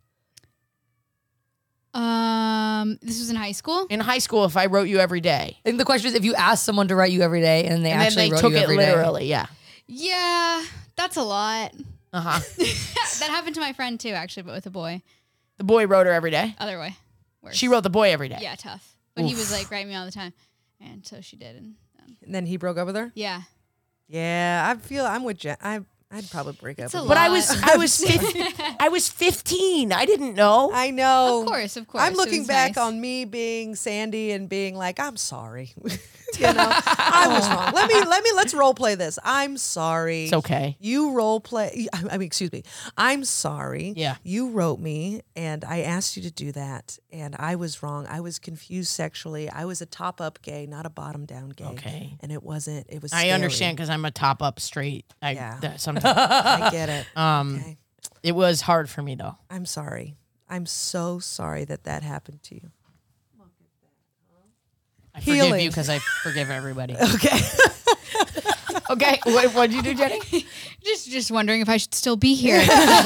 Um, this was in high school. in high school if I wrote you every day? I think the question is if you ask someone to write you every day and they And then actually they wrote took you it every day. literally. Yeah. Yeah, that's a lot. Uh huh. That happened to my friend too, actually, but with a boy. The boy wrote her every day. Other way. Worse. She wrote the boy every day. Yeah, tough. But he was like, write me all the time, and so she did, and um, And then he broke up with her? yeah. Yeah, I feel I'm with Jen. I, I'd probably break up It's a with But I lot. was I was fif- I was fifteen. I didn't know. I know. Of course, of course. I'm It looking was back nice. on me being Sandy and being like, I'm sorry. you know, I was wrong. Let me let me let's role play this. I'm sorry. It's okay. You role play. I I mean, excuse me. I'm sorry. Yeah. You wrote me, and I asked you to do that, and I was wrong. I was confused sexually. I was a top up gay, not a bottom down gay. Okay. And it wasn't. It was. I scary. understand because I'm a top up straight. I Yeah. th- sometimes I get it. um Okay. it was hard for me though. I'm sorry. I'm so sorry that that happened to you. I forgive Healing. you because I forgive everybody. Okay. Okay, what what'd you do, Jenny? Just just wondering if I should still be here.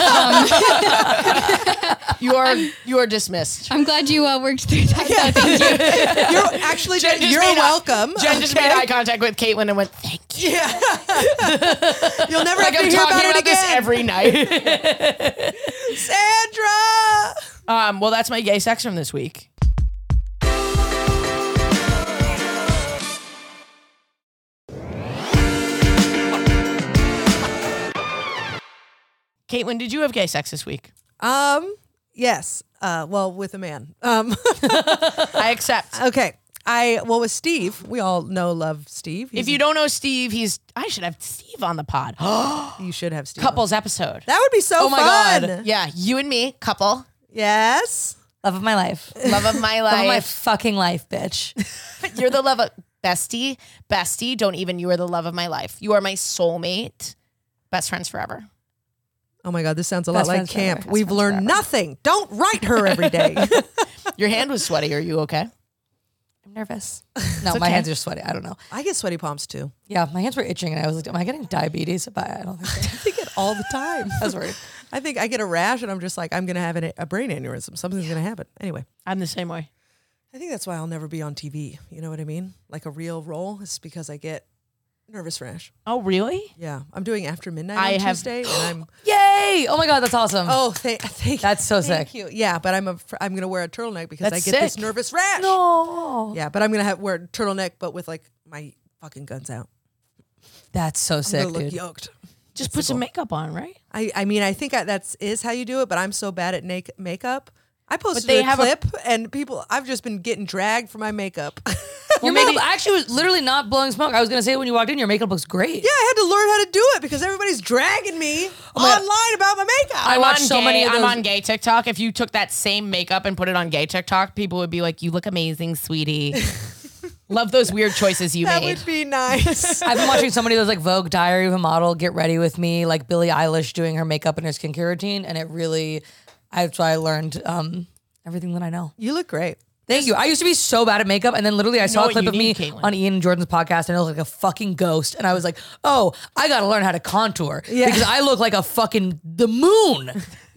You are you are dismissed. I'm glad you uh, worked through that. though. Thank you. You're actually Jen just you're made eye- welcome. Jen just okay? made eye contact with Caitlin and went, "Thank you." You'll never Like have to I'm hear talking about it about this again. every night. Sandra. um, well, that's my gay sex from this week. Caitlin, did you have gay sex this week? Um. Yes. Uh. Well, with a man. Um. I accept. Okay. I well with Steve. We all know love Steve. He's If you don't know Steve, he's I should have Steve on the pod. you should have Steve. Couples episode. That would be so Oh my fun. God. Yeah, you and me, couple. Yes. Love of my life. Love of my Love of my life. fucking life, bitch. You're the love of bestie. Bestie, don't even you are the love of my life. You are my soulmate. Best friends forever. Oh my God, this sounds a Best lot like friends forever. camp. Best We've friends learned forever. nothing. Don't write her every day. Your hand was sweaty. Are you okay? I'm nervous. No, my okay. hands are sweaty. I don't know. I get sweaty palms too. Yeah, my hands were itching and I was like, am I getting diabetes? But I don't think so. I think it all the time. I was worried. I think I get a rash and I'm just like, I'm gonna have an, a brain aneurysm. Something's gonna happen. Anyway, I'm the same way. I think that's why I'll never be on T V. You know what I mean? Like a real role. It's because I get nervous rash. Oh, really? Yeah, I'm doing After Midnight I on have- Tuesday, and I'm. Yay! Oh my God, that's awesome. Oh, thank, thank That's so thank sick. you. Yeah, but I'm a, I'm gonna wear a turtleneck because That's I get this sick. nervous rash. No. Yeah, but I'm gonna have wear a turtleneck, but with like my fucking guns out. That's so I'm sick, gonna look dude. yoked. Just That's put the some goal. makeup on, right? I, I mean, I think I, that's is how you do it, but I'm so bad at make, makeup. I posted they a have a- clip, and people. I've just been getting dragged for my makeup. Your maybe- makeup actually was literally not blowing smoke. I was gonna say when you walked in, your makeup looks great. Yeah, I had to learn how to do it because everybody's dragging me online about my makeup. I I'm watched on so gay, many of I'm those- on gay TikTok. If you took that same makeup and put it on gay TikTok, people would be like, "You look amazing, sweetie." Love those weird choices you that made. would be nice. I've been watching so many of those like Vogue Diary of a Model, Get Ready With Me, like Billie Eilish doing her makeup and her skincare routine, and it really, that's why I learned um, everything that I know. You look great. Thank you. I used to be so bad at makeup, and then literally I saw a what clip you of me need, Caitlin. on Ian and Jordan's podcast, and it looked like a fucking ghost. And I was like, "Oh, I got to learn how to contour Yeah. because I look like a fucking the moon."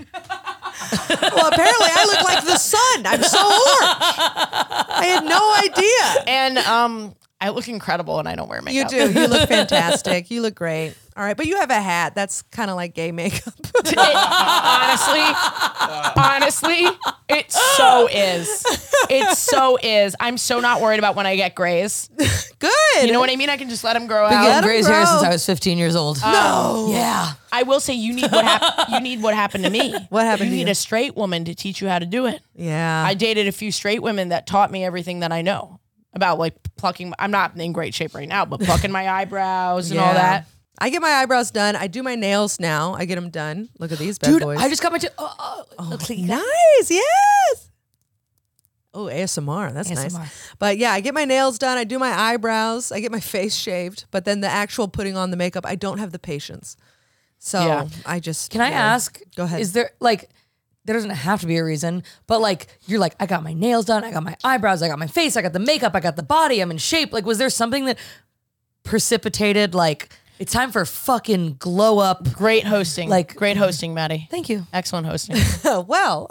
Well, apparently I look like the sun. I'm so orange. I had no idea. And um, I look incredible, and I don't wear You makeup. do. You look fantastic. You look great. All right, but you have a hat. That's kind of like gay makeup. It- honestly, honestly, it so is. It so is. I'm so not worried about when I get grays. Good. You know what I mean? I can just let them grow Been out. getting them gray hair grow. since I was fifteen years old. No. Yeah. I will say you need what happened. You need what happened to me. What happened You to need you? a straight woman to teach you how to do it. Yeah. I dated a few straight women that taught me everything that I know about like plucking. I'm not in great shape right now, but plucking my eyebrows and all Yeah. that. I get my eyebrows done. I do my nails now. I get them done. Look at these bad Dude, boys. I just got my. T- oh, oh, clean. Nice. Yes. Oh, A S M R. That's A S M R. nice. But yeah, I get my nails done. I do my eyebrows. I get my face shaved. But then the actual putting on the makeup, I don't have the patience. So Yeah. I just. Can I yeah. ask? Go ahead. Is there like there doesn't have to be a reason, but like you're like I got my nails done, I got my eyebrows, I got my face, I got the makeup, I got the body, I'm in shape. Like was there something that precipitated like it's time for fucking glow up? Great hosting. Like- great hosting, Maddie. Thank you. Excellent hosting. well,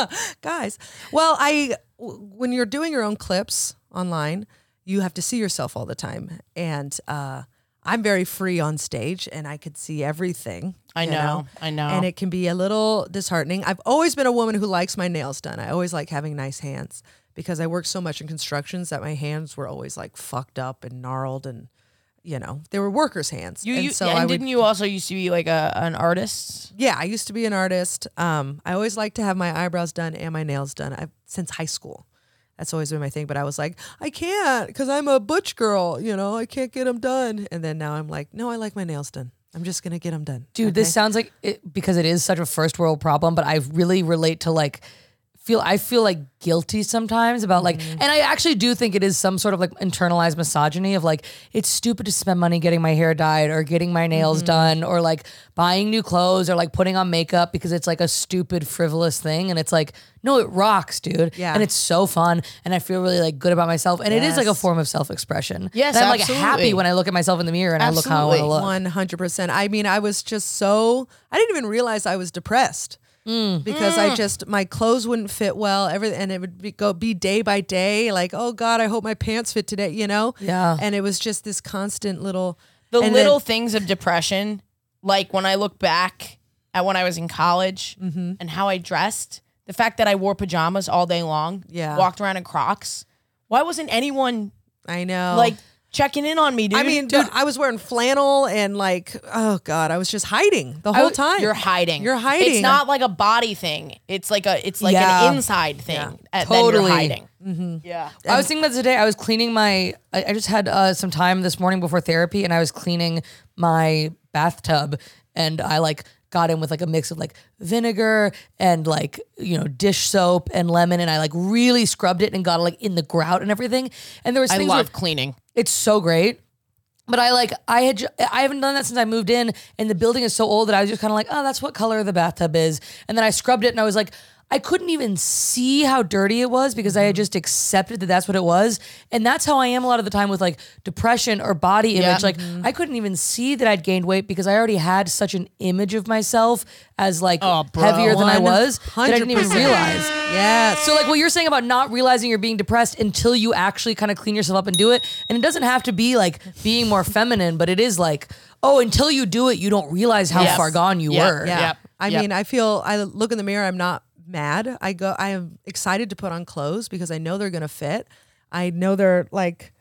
guys. Well, I w- when you're doing your own clips online, you have to see yourself all the time, and uh, I'm very free on stage, and I could see everything. I you know, I know. and it can be a little disheartening. I've always been a woman who likes my nails done. I always like having nice hands because I worked so much in constructions that my hands were always like fucked up and gnarled, and you know they were workers' hands. You, and you so and I would didn't you also used to be like a an artist? Yeah, I used to be an artist. Um, I always like to have my eyebrows done and my nails done. I've, since high school, that's always been my thing. But I was like, I can't because I'm a butch girl. You know, I can't get them done. And then now I'm like, no, I like my nails done. I'm just gonna get them done. Dude, this sounds like it, because it is such a first world problem, but I really relate to like feel I feel like guilty sometimes about like and I actually do think it is some sort of like internalized misogyny of like it's stupid to spend money getting my hair dyed or getting my nails done or like buying new clothes or like putting on makeup because it's like a stupid frivolous thing and it's like no it rocks dude Yeah. and it's so fun and I feel really like good about myself and it is like a Yes. form of self-expression. Yes, and I'm like absolutely. happy when I look at myself in the mirror and I look how I want to look. One hundred percent. I mean, I was just so I didn't even realize I was depressed. Because I just my clothes wouldn't fit well, everything, and it would be, go be day by day. Like, oh God, I hope my pants fit today. You know, Yeah. And it was just this constant little The and little then- things of depression, like when I look back at when I was in college Mm-hmm. and how I dressed, the fact that I wore pajamas all day long, Yeah. walked around in Crocs. Why wasn't anyone I know, like checking in on me, dude? I mean, dude, I was wearing flannel and like, oh God, I was just hiding the whole was- time. You're hiding. You're hiding. It's not like a body thing. It's like a. It's like Yeah. an inside thing. Yeah. And Totally. Then you're hiding. Yeah. I was thinking about today. I was cleaning my. I, I just had uh, some time this morning before therapy, and I was cleaning my bathtub, and I like got in with like a mix of like vinegar and like you know dish soap and lemon, and I like really scrubbed it and got it like in the grout and everything. And there was I things love where- cleaning. it's so great. But I like I had ju- I haven't done that since I moved in, and the building is so old that I was just kind of like, oh, that's what color the bathtub is. And then I scrubbed it, and I was like, I couldn't even see how dirty it was because I had just accepted that that's what it was. And that's how I am a lot of the time with like depression or body image. Yeah. Like I couldn't even see that I'd gained weight because I already had such an image of myself as like Oh, bro. heavier than I was that I didn't even one hundred percent. realize. Yes. So like what you're saying about not realizing you're being depressed until you actually kind of clean yourself up and do it. And it doesn't have to be like being more feminine, but it is like, oh, until you do it, you don't realize how Yes. far gone you Yeah. were. Yeah. Yep. I Yep. mean, I feel I look in the mirror, I'm not mad. I go I am excited to put on clothes because I know they're going to fit. I know they're like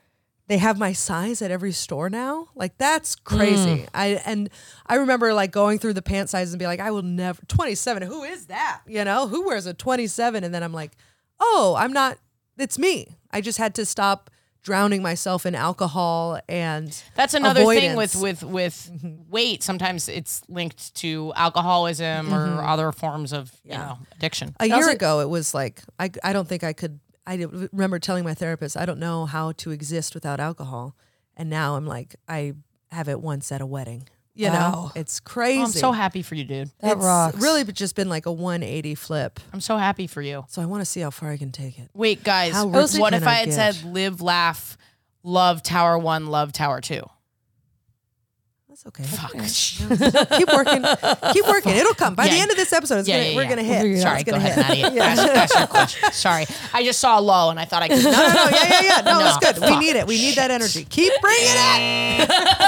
they have my size at every store now. Like that's crazy. I and I remember like going through the pant sizes and be like, I will never twenty-seven. Who is that? You know, who wears a twenty-seven? And then I'm like, oh, I'm not. It's me. I just had to stop drowning myself in alcohol and That's another thing avoidance. with with with weight. Sometimes it's linked to alcoholism or other forms of you know addiction. A year Also- ago, it was like I I don't think I could. I did- remember telling my therapist I don't know how to exist without alcohol, and now I'm like I have it once at a wedding. You know, Wow. it's crazy. Oh, I'm so happy for you, dude. That it's rocks. really just been like a one eighty flip. I'm so happy for you. So I want to see how far I can take it. Wait, guys, How what rich what can if I I had get? said live, laugh, love Tower One, love Tower Two? That's okay. Fuck. Keep working. Keep working. It'll come. By Yeah. the end of this episode, it's Yeah, gonna, yeah, we're yeah. gonna We'll hit. figure it out. Sorry, It's go gonna ahead, hit. Maddie. Yeah. Ask, ask your question. Sorry, I just saw a low and I thought I could. No, no, no. Yeah, yeah, yeah. No, No. it's good. We Fuck. need it. We need that energy. Keep bringing it.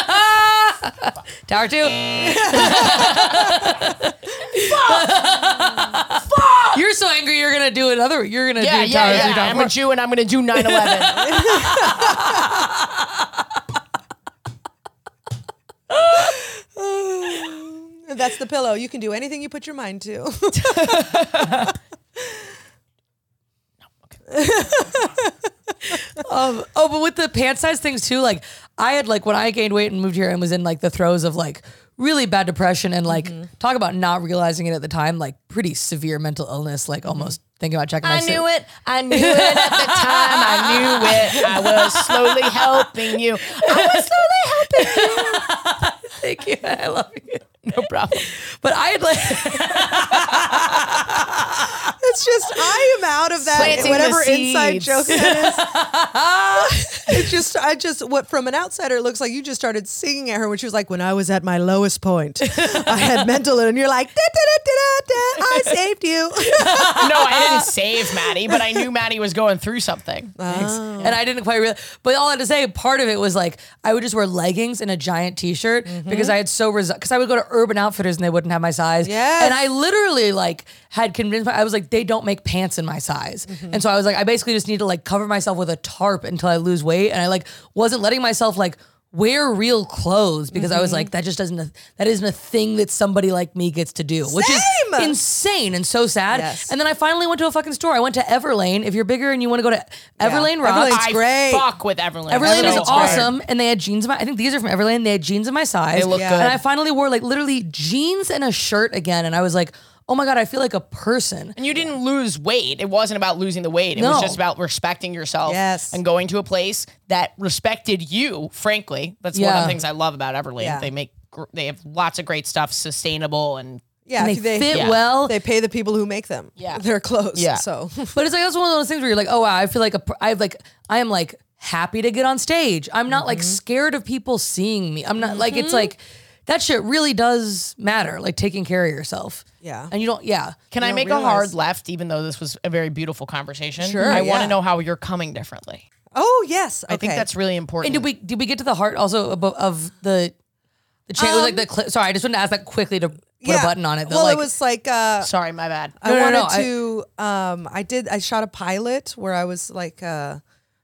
Tower two. You're so angry. You're gonna do another. You're gonna Yeah, do yeah, Tower yeah. three, Tower I'm four. a Jew and I'm going to do nine eleven. That's the pillow. You can do anything you put your mind to. Um, oh, but with the pant size things too, like I had like when I gained weight and moved here and was in like the throes of like really bad depression and like talk about not realizing it at the time, like pretty severe mental illness, like almost thinking about checking my I suit. knew it. I knew it at the time. I knew it. I was slowly helping you. I was slowly helping you. Thank you. I love you. No problem. But I had like It's just I am out of that Planting the whatever inside seeds. joke that is. It's just I just what from an outsider it looks like you just started singing at her when she was like, when I was at my lowest point, I had mental and you're like, da, da, da, da, da, I saved you. No, I didn't save Maddie, but I knew Maddie was going through something. and I didn't quite realize. But all I had to say, part of it was like I would just wear leggings and a giant T-shirt because I had so because I would go to Urban Outfitters and they wouldn't have my size. Yes. And I literally like had convinced my, I was like, they don't make pants in my size, and so I was like, I basically just need to like cover myself with a tarp until I lose weight, and I like wasn't letting myself like wear real clothes because I was like, that just doesn't that isn't a thing that somebody like me gets to do, which is Same. insane and so sad. Yes. And then I finally went to a fucking store. I went to Everlane. If you're bigger and you want to go to Everlane Rock, Everlane's I great. fuck with Everlane. Everlane is So awesome, and they had jeans. Of my, I think these are from Everlane. They had jeans of my size. They look Yeah. good. And I finally wore like literally jeans and a shirt again, and I was like, oh my god, I feel like a person. And you didn't lose weight. It wasn't about losing the weight. It No. was just about respecting yourself Yes. and going to a place that respected you, frankly. That's one of Yeah. the things I love about Everlane. Yeah. They make gr- they have lots of great stuff, sustainable and Yeah, And they, fit yeah. well. They pay the people who make them. Yeah. Their clothes. Yeah. So But it's like that's one of those things where you're like, oh wow, I feel like a, per- I have like, I am like happy to get on stage. I'm not like scared of people seeing me. I'm not like it's like that shit really does matter. Like taking care of yourself. Yeah. And you don't. Yeah. Can You I don't make a realize. hard left, even though this was a very beautiful conversation? Sure, I want yeah. to know how you're coming differently. oh yes. Okay. I think that's really important. And did we did we get to the heart also of, of the the cha- like the cli- sorry, I just wanted to ask that quickly to put a button on it. The, Well, like, it was like uh Sorry, my bad. I No, no, wanted no, I- to. um, I did. I shot a pilot where I was like, uh,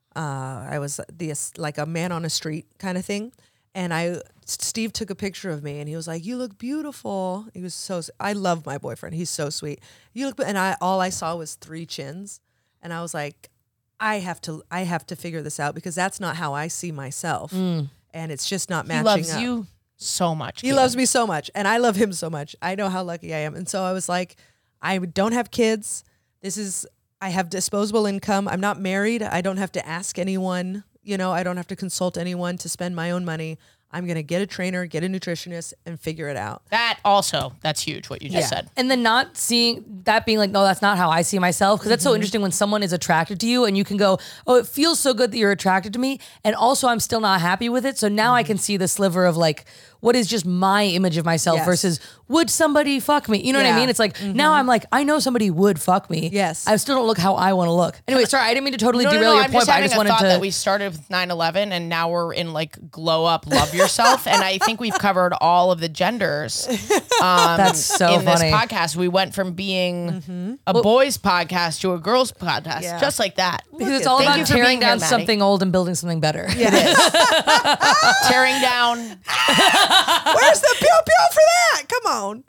uh, I was the like a man on a street kind of thing, and I Steve took a picture of me and he was like, "You look beautiful." He was so. I love my boyfriend. He's so sweet. You look, and I all I saw was three chins, and I was like, I have to. I have to figure this out because that's not how I see myself, and it's just not He matching loves up. you so much. He loves me so much, and I love him so much. I know how lucky I am. And so I was like, I don't have kids. This is, I have disposable income. I'm not married. I don't have to ask anyone. You know, I don't have to consult anyone to spend my own money. I'm going to get a trainer, get a nutritionist, and figure it out. That also, that's huge, what you just said. And then not seeing that being like, no, that's not how I see myself. Because that's so interesting when someone is attracted to you and you can go, oh, it feels so good that you're attracted to me. And also, I'm still not happy with it. So now I can see the sliver of like, what is just my image of myself Yes. versus would somebody fuck me? You know what Yeah. I mean? It's like now I'm like, I know somebody would fuck me. Yes. I still don't look how I want to look. Anyway, sorry, I didn't mean to totally No, no, derail no, your I'm point, just but I having just a wanted thought to. that we started with nine eleven and now we're in like glow up, love yourself. And I think we've covered all of the genders. Um, That's so in funny. this podcast, we went from being a boys podcast to a girls podcast, Yeah. just like that. because it's all Thank about you for tearing being here, down Maddie. something old and building something better. Tearing down. Where's the pew pew for that? Come on.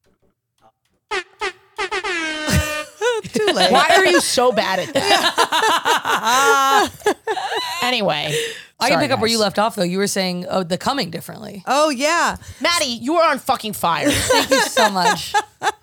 Too late. Why are you so bad at that? Anyway, I can sorry, pick up where guys. you left off though. You were saying, oh, the coming differently. Oh yeah. Maddie, you are on fucking fire. Thank you so much.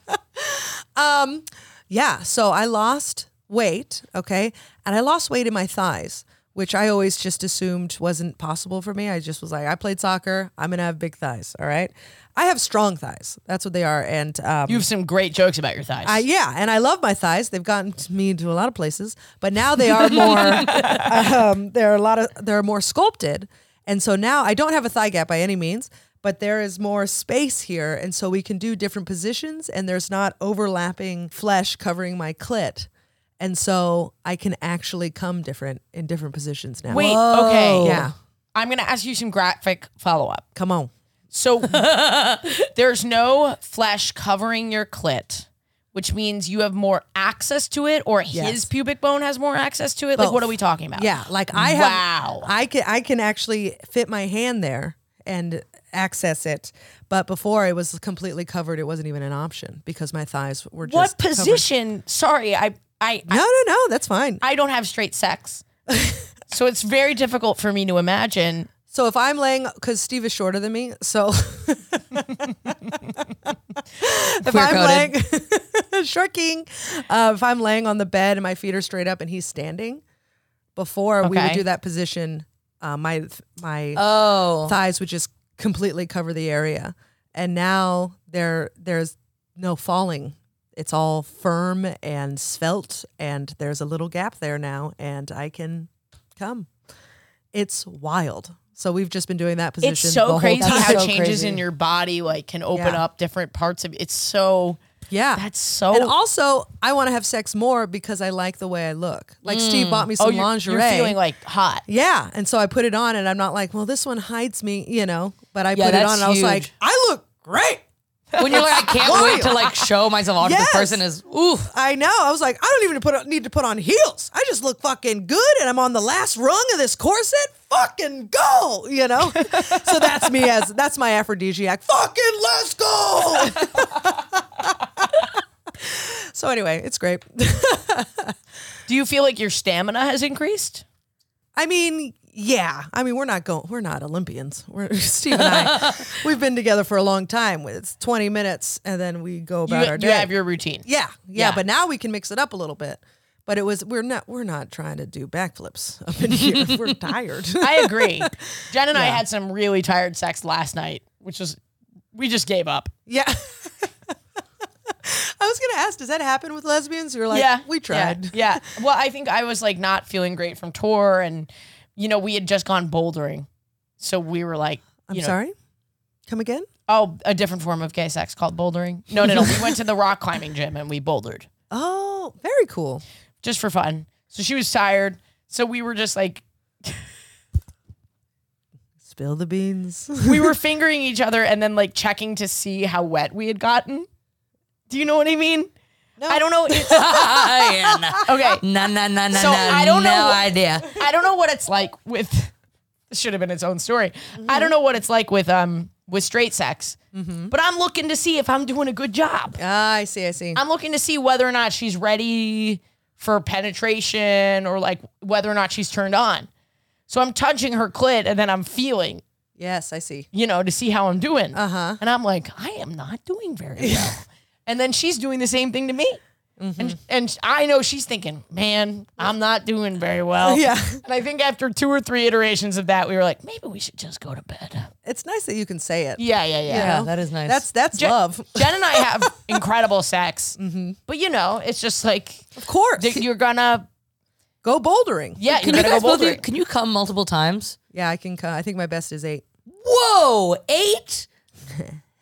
Yeah. So I lost weight. Okay. And I lost weight in my thighs, which I always just assumed wasn't possible for me. I just was like, I played soccer. I'm going to have big thighs. All right. I have strong thighs. That's what they are. And um, You have some great jokes about your thighs. I, yeah, and I love my thighs. They've gotten to me to a lot of places, but now they are more. um, they're a lot of. They're more sculpted, and so now I don't have a thigh gap by any means, but there is more space here, and so we can do different positions, and there's not overlapping flesh covering my clit, and so I can actually come different in different positions now. Wait, okay. Yeah, I'm going to ask you some graphic follow up. come on. So there's no flesh covering your clit, which means you have more access to it, or his Yes. pubic bone has more access to it. Like, Both. what are we talking about? Yeah, like I have. Wow. I can I can actually fit my hand there and access it, but before it was completely covered. It wasn't even an option because my thighs were just What covered. position? Sorry, I, I, No, I, no, no. That's fine. I don't have straight sex, so it's very difficult for me to imagine. So if I'm laying, because Steve is shorter than me, so if I'm laying, short king, uh, if I'm laying on the bed and my feet are straight up and he's standing, before we would Okay. do that position, uh, my my Oh, thighs would just completely cover the area, and now there there's no falling. It's all firm and svelte, and there's a little gap there now, and I can come. It's wild. So we've just been doing that position. It's the so whole crazy time. how so changes crazy. in your body like can open Yeah. up different parts of. It's so. Yeah, That's so. And also, I want to have sex more because I like the way I look. Like Steve bought me some oh, you're, lingerie. you're feeling like hot. yeah, and so I put it on, and I'm not like, well, this one hides me, you know. But I Yeah, put it that's on, and I was huge. like, I look great. when you're like, I can't wait to like show myself off. Yes. This person is oof. I know. I was like, I don't even put need to put on heels. I just look fucking good, and I'm on the last rung of this corset. Fucking go, you know. So that's me as that's my aphrodisiac. Fucking let's go. So anyway, it's great. Do you feel like your stamina has increased? I mean, yeah. I mean, we're not going. We're not Olympians. We're Steve and I. We've been together for a long time. It's twenty minutes, and then we go You, about our you day. have your routine. yeah, yeah, Yeah. But now we can mix it up a little bit. But it was we're not we're not trying to do backflips up in here. We're tired. I agree. Jen and I had some really tired sex last night, which was we just gave up. Yeah. I was gonna ask, does that happen with lesbians? You're like, yeah, we tried. Yeah, yeah. Well, I think I was like not feeling great from tour, and you know we had just gone bouldering, so we were like, I'm you know, sorry. Come again? Oh, a different form of gay sex called bouldering. No, no, no. We went to the rock climbing gym and we bouldered Oh, very cool. just for fun. So she was tired, so we were just like Spill the beans. we were fingering each other and then like checking to see how wet we had gotten. Do you know what I mean? No. I don't know. It's, yeah, no. okay. No, no, no, no, So no. I don't know No what- idea. I don't know what it's like with. This should have been its own story. I don't know what it's like with um with straight sex, but I'm looking to see if I'm doing a good job. Ah, I see. I see. I'm looking to see whether or not she's ready for penetration or like whether or not she's turned on. So I'm touching her clit and then I'm feeling, Yes, I see. you know, to see how I'm doing. Uh-huh. And I'm like, I am not doing very well. And then she's doing the same thing to me. And and I know she's thinking, man, I'm not doing very well. Yeah. And I think after two or three iterations of that, we were like, maybe we should just go to bed. It's nice that you can say it. Yeah, yeah, yeah. Yeah, that is nice. That's that's Jen, love. Jen and I have incredible sex, but you know, it's just like Of course. th- you're gonna, Go bouldering. yeah, Can you're you gonna guys go both do, bouldering. can you come multiple times? Yeah, I can. co- I think my best is eight. Whoa, eight?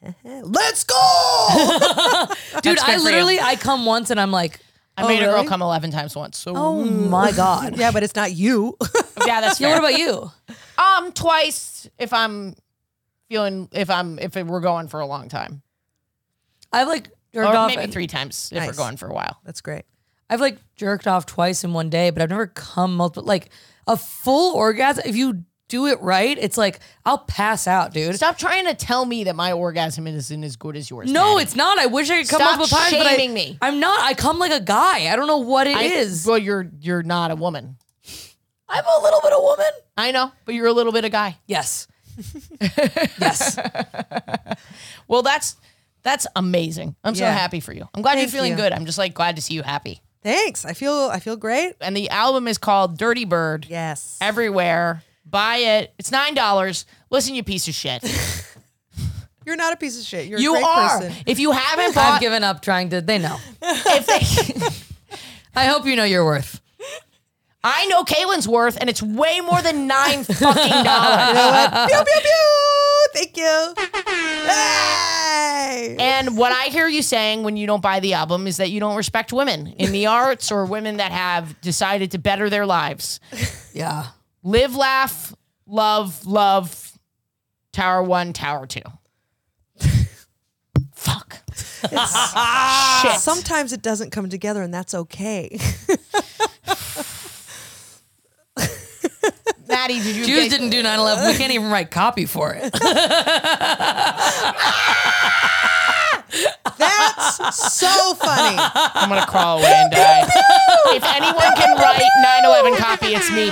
Let's go. Dude, That's I good for you. literally, I come once and I'm like, I made a girl really? come eleven times once. So oh my God. Yeah, but it's not you. yeah, that's Yeah, fair. what about you? Um, twice if I'm feeling if I'm if we're going for a long time, I've like jerked or off. maybe and- three times if Nice. we're going for a while. That's great. I've like jerked off twice in one day, but I've never come multiple. Like a full orgasm, if you do it right, it's like I'll pass out, dude. Stop trying to tell me that my orgasm isn't as good as yours. No, Maddie. it's not. I wish I could come Stop multiple times, but I, shaming me. I'm not. I come like a guy. I don't know what it I- is. Well, you're you're not a woman. I'm a little bit of woman. I know, but you're a little bit of guy. Yes. yes. Well, that's that's amazing. I'm so Yeah. happy for you. I'm glad Thank you're feeling you. good. I'm just like glad to see you happy. Thanks. I feel I feel great. And the album is called Dirty Bird. Yes. Everywhere. Buy it. It's nine dollars. Listen, you piece of shit. You're not a piece of shit. You're You a great are. person. If you haven't I've bought, given up trying to. They know. if they, I hope you know your worth. I know Caitlin's worth, and it's way more than nine fucking dollars. You know what? Pew pew pew. Thank you. Hey. And what I hear you saying when you don't buy the album is that you don't respect women in the arts or women that have decided to better their lives. Yeah. Live, laugh, love, love. Tower one, tower two. Fuck. Shit. Sometimes it doesn't come together, and that's okay. Maddie, did you Jews get- didn't do nine eleven. We can't even write copy for it. That's so funny. I'm gonna crawl away and die. If anyone can write nine eleven copy, it's me,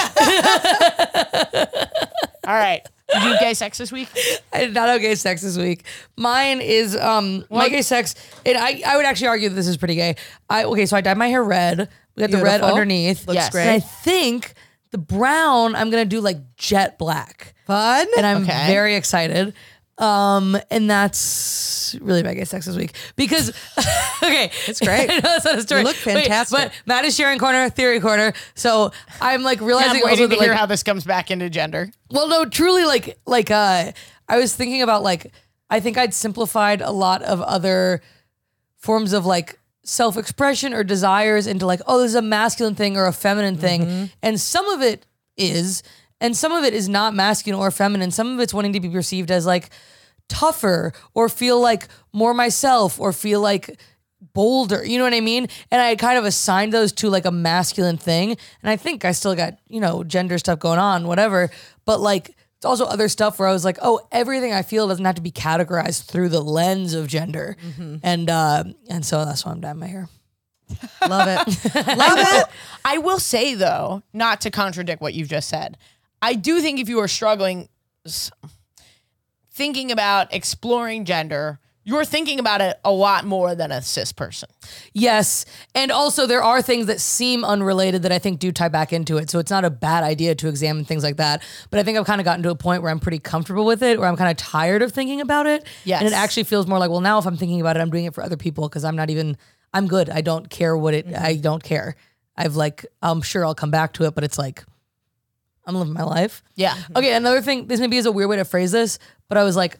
bitch. All right. Did you have gay sex this week? I did not have gay sex this week. Mine is um my gay sex. And I, I would actually argue that this is pretty gay. I okay, so I dyed my hair red. We got the red Beautiful. underneath. Looks Yes. great. And I think the brown I'm gonna do like jet black. Fun. And I'm Okay. very excited. Um, and that's really my gay sex this week because okay, It's great. I know that's not a story. You look Wait, fantastic. but Matt is sharing corner, theory corner. So I'm like realizing I'm waiting also to that, hear like, how this comes back into gender. well, no, truly, like, like, uh, I was thinking about, like, I think I'd simplified a lot of other forms of, like, self-expression or desires into, like, oh, this is a masculine thing or a feminine thing. And some of it is, and some of it is not masculine or feminine. Some of it's wanting to be perceived as, like, tougher or feel like more myself or feel like bolder, you know what I mean? And I kind of assigned those to like a masculine thing. And I think I still got, you know, gender stuff going on, whatever. But like, it's also other stuff where I was like, oh, everything I feel doesn't have to be categorized through the lens of gender. And, uh, and so that's why I'm dyeing my hair. Love it. Love it. I will say, though, not to contradict what you've just said, I do think if you are struggling s- thinking about exploring gender, you're thinking about it a lot more than a cis person. Yes. And also there are things that seem unrelated that I think do tie back into it. So it's not a bad idea to examine things like that. But I think I've kind of gotten to a point where I'm pretty comfortable with it, where I'm kind of tired of thinking about it. Yes. And it actually feels more like, well, now if I'm thinking about it, I'm doing it for other people because I'm not even, I'm good. I don't care what it, I don't care. I've like, I'm sure I'll come back to it, but it's like, I'm living my life. Yeah. Okay, another thing, this maybe is a weird way to phrase this, but I was like,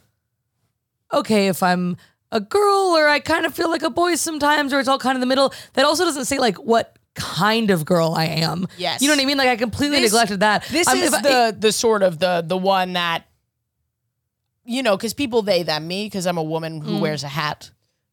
okay, if I'm a girl or I kind of feel like a boy sometimes, or it's all kind of the middle, that also doesn't say like what kind of girl I am. Yes. You know what I mean? Like I completely This- neglected that. This I'm- is if I- the the sort of the the one that, you know, because people they them me because I'm a woman who wears a hat.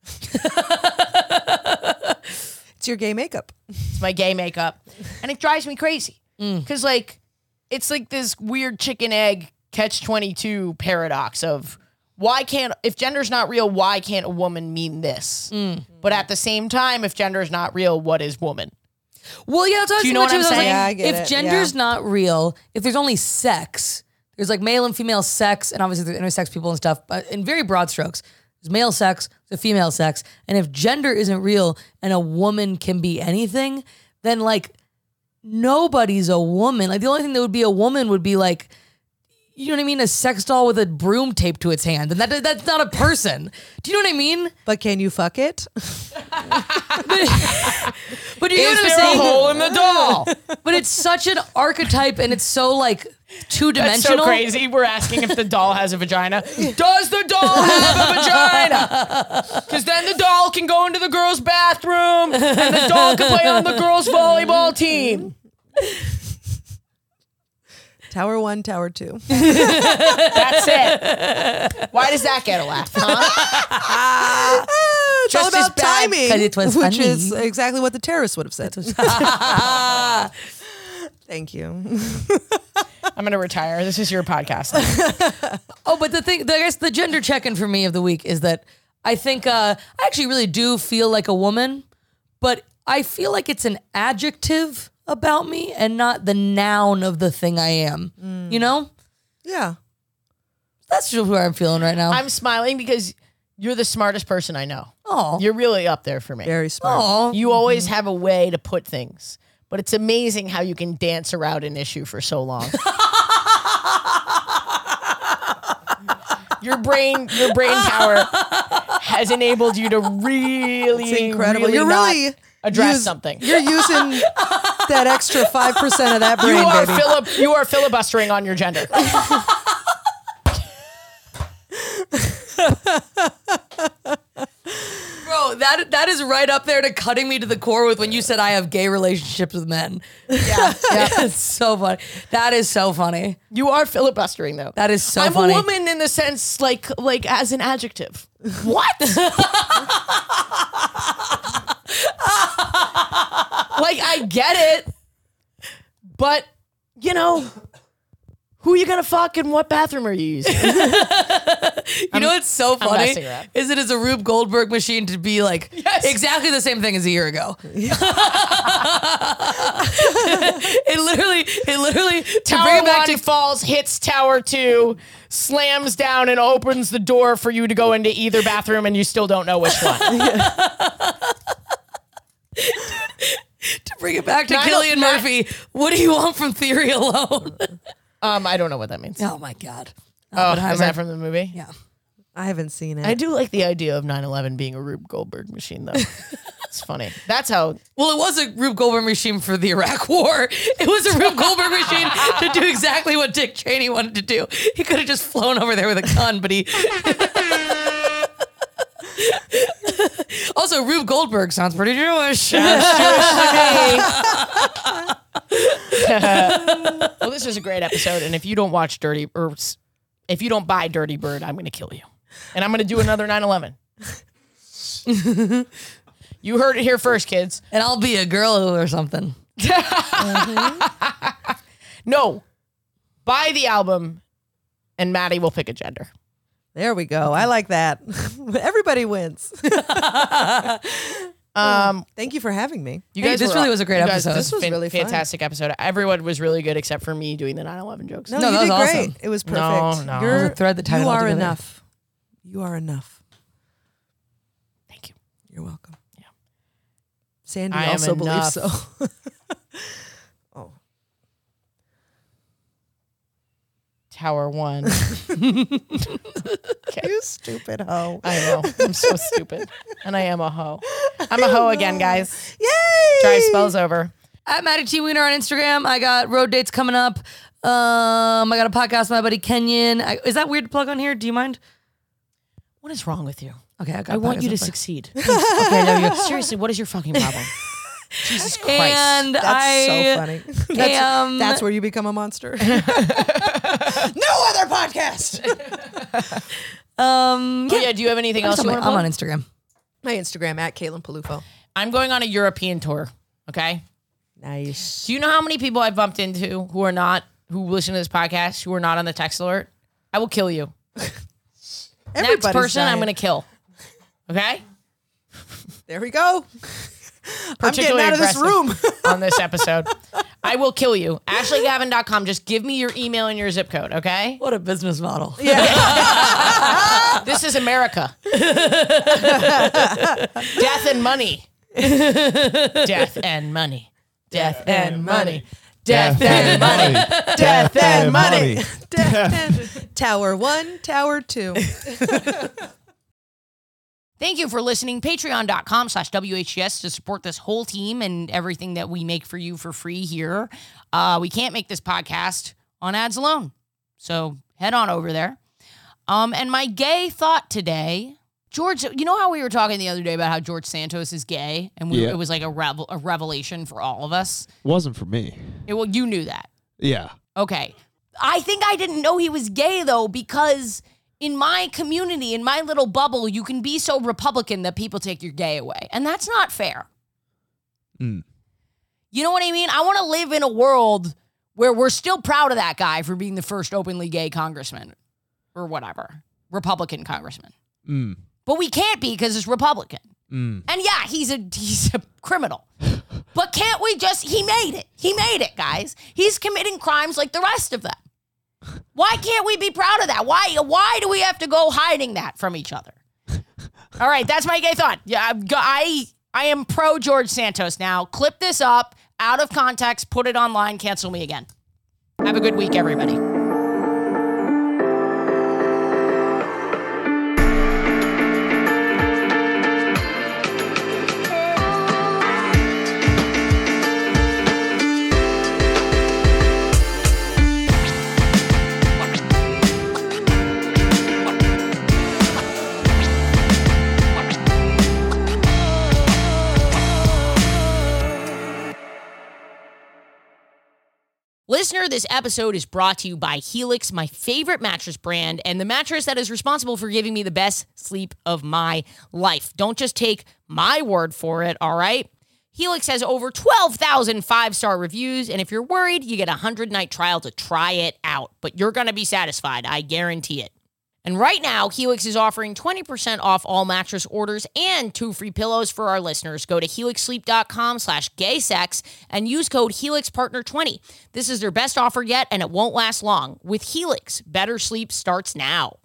It's your gay makeup. It's my gay makeup, and it drives me crazy because like it's like this weird chicken egg catch twenty-two paradox of why can't if gender's not real, why can't a woman mean this? But at the same time, if gender is not real, what is woman? Well, yeah, that's what I was Do you thinking know what too, I'm is I was saying? like, Yeah, I get if it, gender's yeah. not real, if there's only sex, there's like male and female sex, and obviously there's intersex people and stuff, but in very broad strokes, there's male sex, there's female sex, and if gender isn't real and a woman can be anything, then like nobody's a woman. Like the only thing that would be a woman would be like you know what I mean, a sex doll with a broom taped to its hand, and that that's not a person. Do you know what I mean? But can you fuck it? But you know Is what I'm there a saying? hole in the doll? But it's such an archetype, and it's so like two That's dimensional. so crazy. We're asking if the doll has a vagina. Does the doll have a vagina? Because then the doll can go into the girls' bathroom, and the doll can play on the girls' volleyball team. Tower one, tower two. That's it. Why does that get a laugh, huh? It's all Just as about bad, timing, 'cause it was which funny. is exactly what the terrorists would have said. Thank you. I'm going to retire. This is your podcast. Oh, but the thing, I guess the gender check-in for me of the week is that I think uh, I actually really do feel like a woman, but I feel like it's an adjective about me and not the noun of the thing I am. You know? Yeah. That's just where I'm feeling right now. I'm smiling because you're the smartest person I know. Oh, You're really up there for me. Very smart. oh, You always have a way to put things, but it's amazing how you can dance around an issue for so long. Your brain, your brain power has enabled you to really, It's incredible. really You're not really address use- something. You're using that extra five percent of that brain, You are baby. Philip. You are filibustering on your gender. bro, that that is right up there to cutting me to the core with when you said I have gay relationships with men. Yeah, yeah. It's so funny. That is so funny. You are filibustering though. That is so I'm funny. a woman in the sense, like, like as an adjective. What? Like, I get it, but you know, who are you gonna fuck and what bathroom are you using? You know what's so funny messing around. is it is a Rube Goldberg machine to be like Yes. exactly the same thing as a year ago. it literally, it literally to Tower bring it back one to falls, hits tower two, slams down, and opens the door for you to go into either bathroom, and you still don't know which one. to bring it back to Nine- Cillian nine- Murphy. What do you want from Theory alone? Um, I don't know what that means. Oh my god. Oh, is Oppenheimer. that from the movie? Yeah. I haven't seen it. I do like the idea of nine eleven being a Rube Goldberg machine, though. It's funny. That's how. Well, it was a Rube Goldberg machine for the Iraq War. It was a Rube Goldberg machine to do exactly what Dick Cheney wanted to do. He could have just flown over there with a gun, but he. Also, Rube Goldberg sounds pretty Jewish. Well, this was a great episode, and if you don't watch Dirty, or s- if you don't buy Dirty Bird, I'm going to kill you, and I'm going to do another nine eleven. You heard it here first, kids. And I'll be a girl or something. No, buy the album, and Maddie will pick a gender. There we go. I like that. Everybody wins. Um, Thank you for having me. you Hey, guys, this were really aw- was a great you guys- episode. This This was was really fun. fantastic episode. Everyone was really good except for me doing the nine eleven jokes. No, No, you that did was great. awesome. It was No, perfect. no. You're, It was a thread that tied you it all are together. enough. You are enough. Thank you. You're welcome. Yeah. Sandy I am also believes enough. so. Oh. Tower one. You stupid hoe. I know. I'm so stupid. And I am a hoe. I'm a hoe again, guys. Yay! Dry spells over. At Maddie T Wiener on Instagram. I got road dates coming up. Um, I got a podcast with my buddy Kenyon. I, is that weird to plug on here? Do you mind? What is wrong with you? Okay, I got. I want you to podcast succeed. okay, I know you. Seriously, what is your fucking problem? Jesus Christ. And That's I, so funny. That's, um, that's where you become a monster. No other podcast. Um, Oh, yeah, do you have anything I'm, else you on, want to I'm on plug? Instagram. My Instagram at Caitlin Palufo. I'm going on a European tour, okay? Nice. Do you know how many people I've bumped into who are not, who listen to this podcast, who are not on the text alert? I will kill you. Next Everybody's person I'm dying. going to kill. Okay? There we go. I'm getting Particularly out of this aggressive room. on this episode. I will kill you. Ashley Gavin dot com. Just give me your email and your zip code, okay? What a business model. This is America. Death and money. Death and money. Death and money. Death and money. Death and money. Death and Tower one, Tower two. Thank you for listening. Patreon.com slash WHGS to support this whole team and everything that we make for you for free here. Uh, we can't make this podcast on ads alone. So head on over there. Um, and my gay thought today, George, you know how we were talking the other day about how George Santos is gay? And we, Yeah. it was like a, revel, a revelation for all of us. Wasn't for me. It, well, you knew that. Yeah. Okay. I think I didn't know he was gay, though, because in my community, in my little bubble, you can be so Republican that people take your gay away. And that's not fair. Mm. You know what I mean? I want to live in a world where we're still proud of that guy for being the first openly gay congressman or whatever, Republican congressman. Mm. But we can't be because it's Republican. Mm. And yeah, he's a he's a criminal. But can't we just, he made it. He made it, guys. He's committing crimes like the rest of them. Why can't we be proud of that? Why why do we have to go hiding that from each other? All right, that's my gay thought. Yeah, I I am pro George Santos now. Clip this up, out of context, put it online, cancel me again. Have a good week, everybody. Listener, this episode is brought to you by Helix, my favorite mattress brand, and the mattress that is responsible for giving me the best sleep of my life. Don't just take my word for it, all right? Helix has over twelve thousand five-star reviews, and if you're worried, you get a one hundred night trial to try it out. But you're going to be satisfied, I guarantee it. And right now, Helix is offering twenty percent off all mattress orders and two free pillows for our listeners. Go to helixsleep.com slash gaysex and use code HelixPartner twenty. This is their best offer yet, and it won't last long. With Helix, better sleep starts now.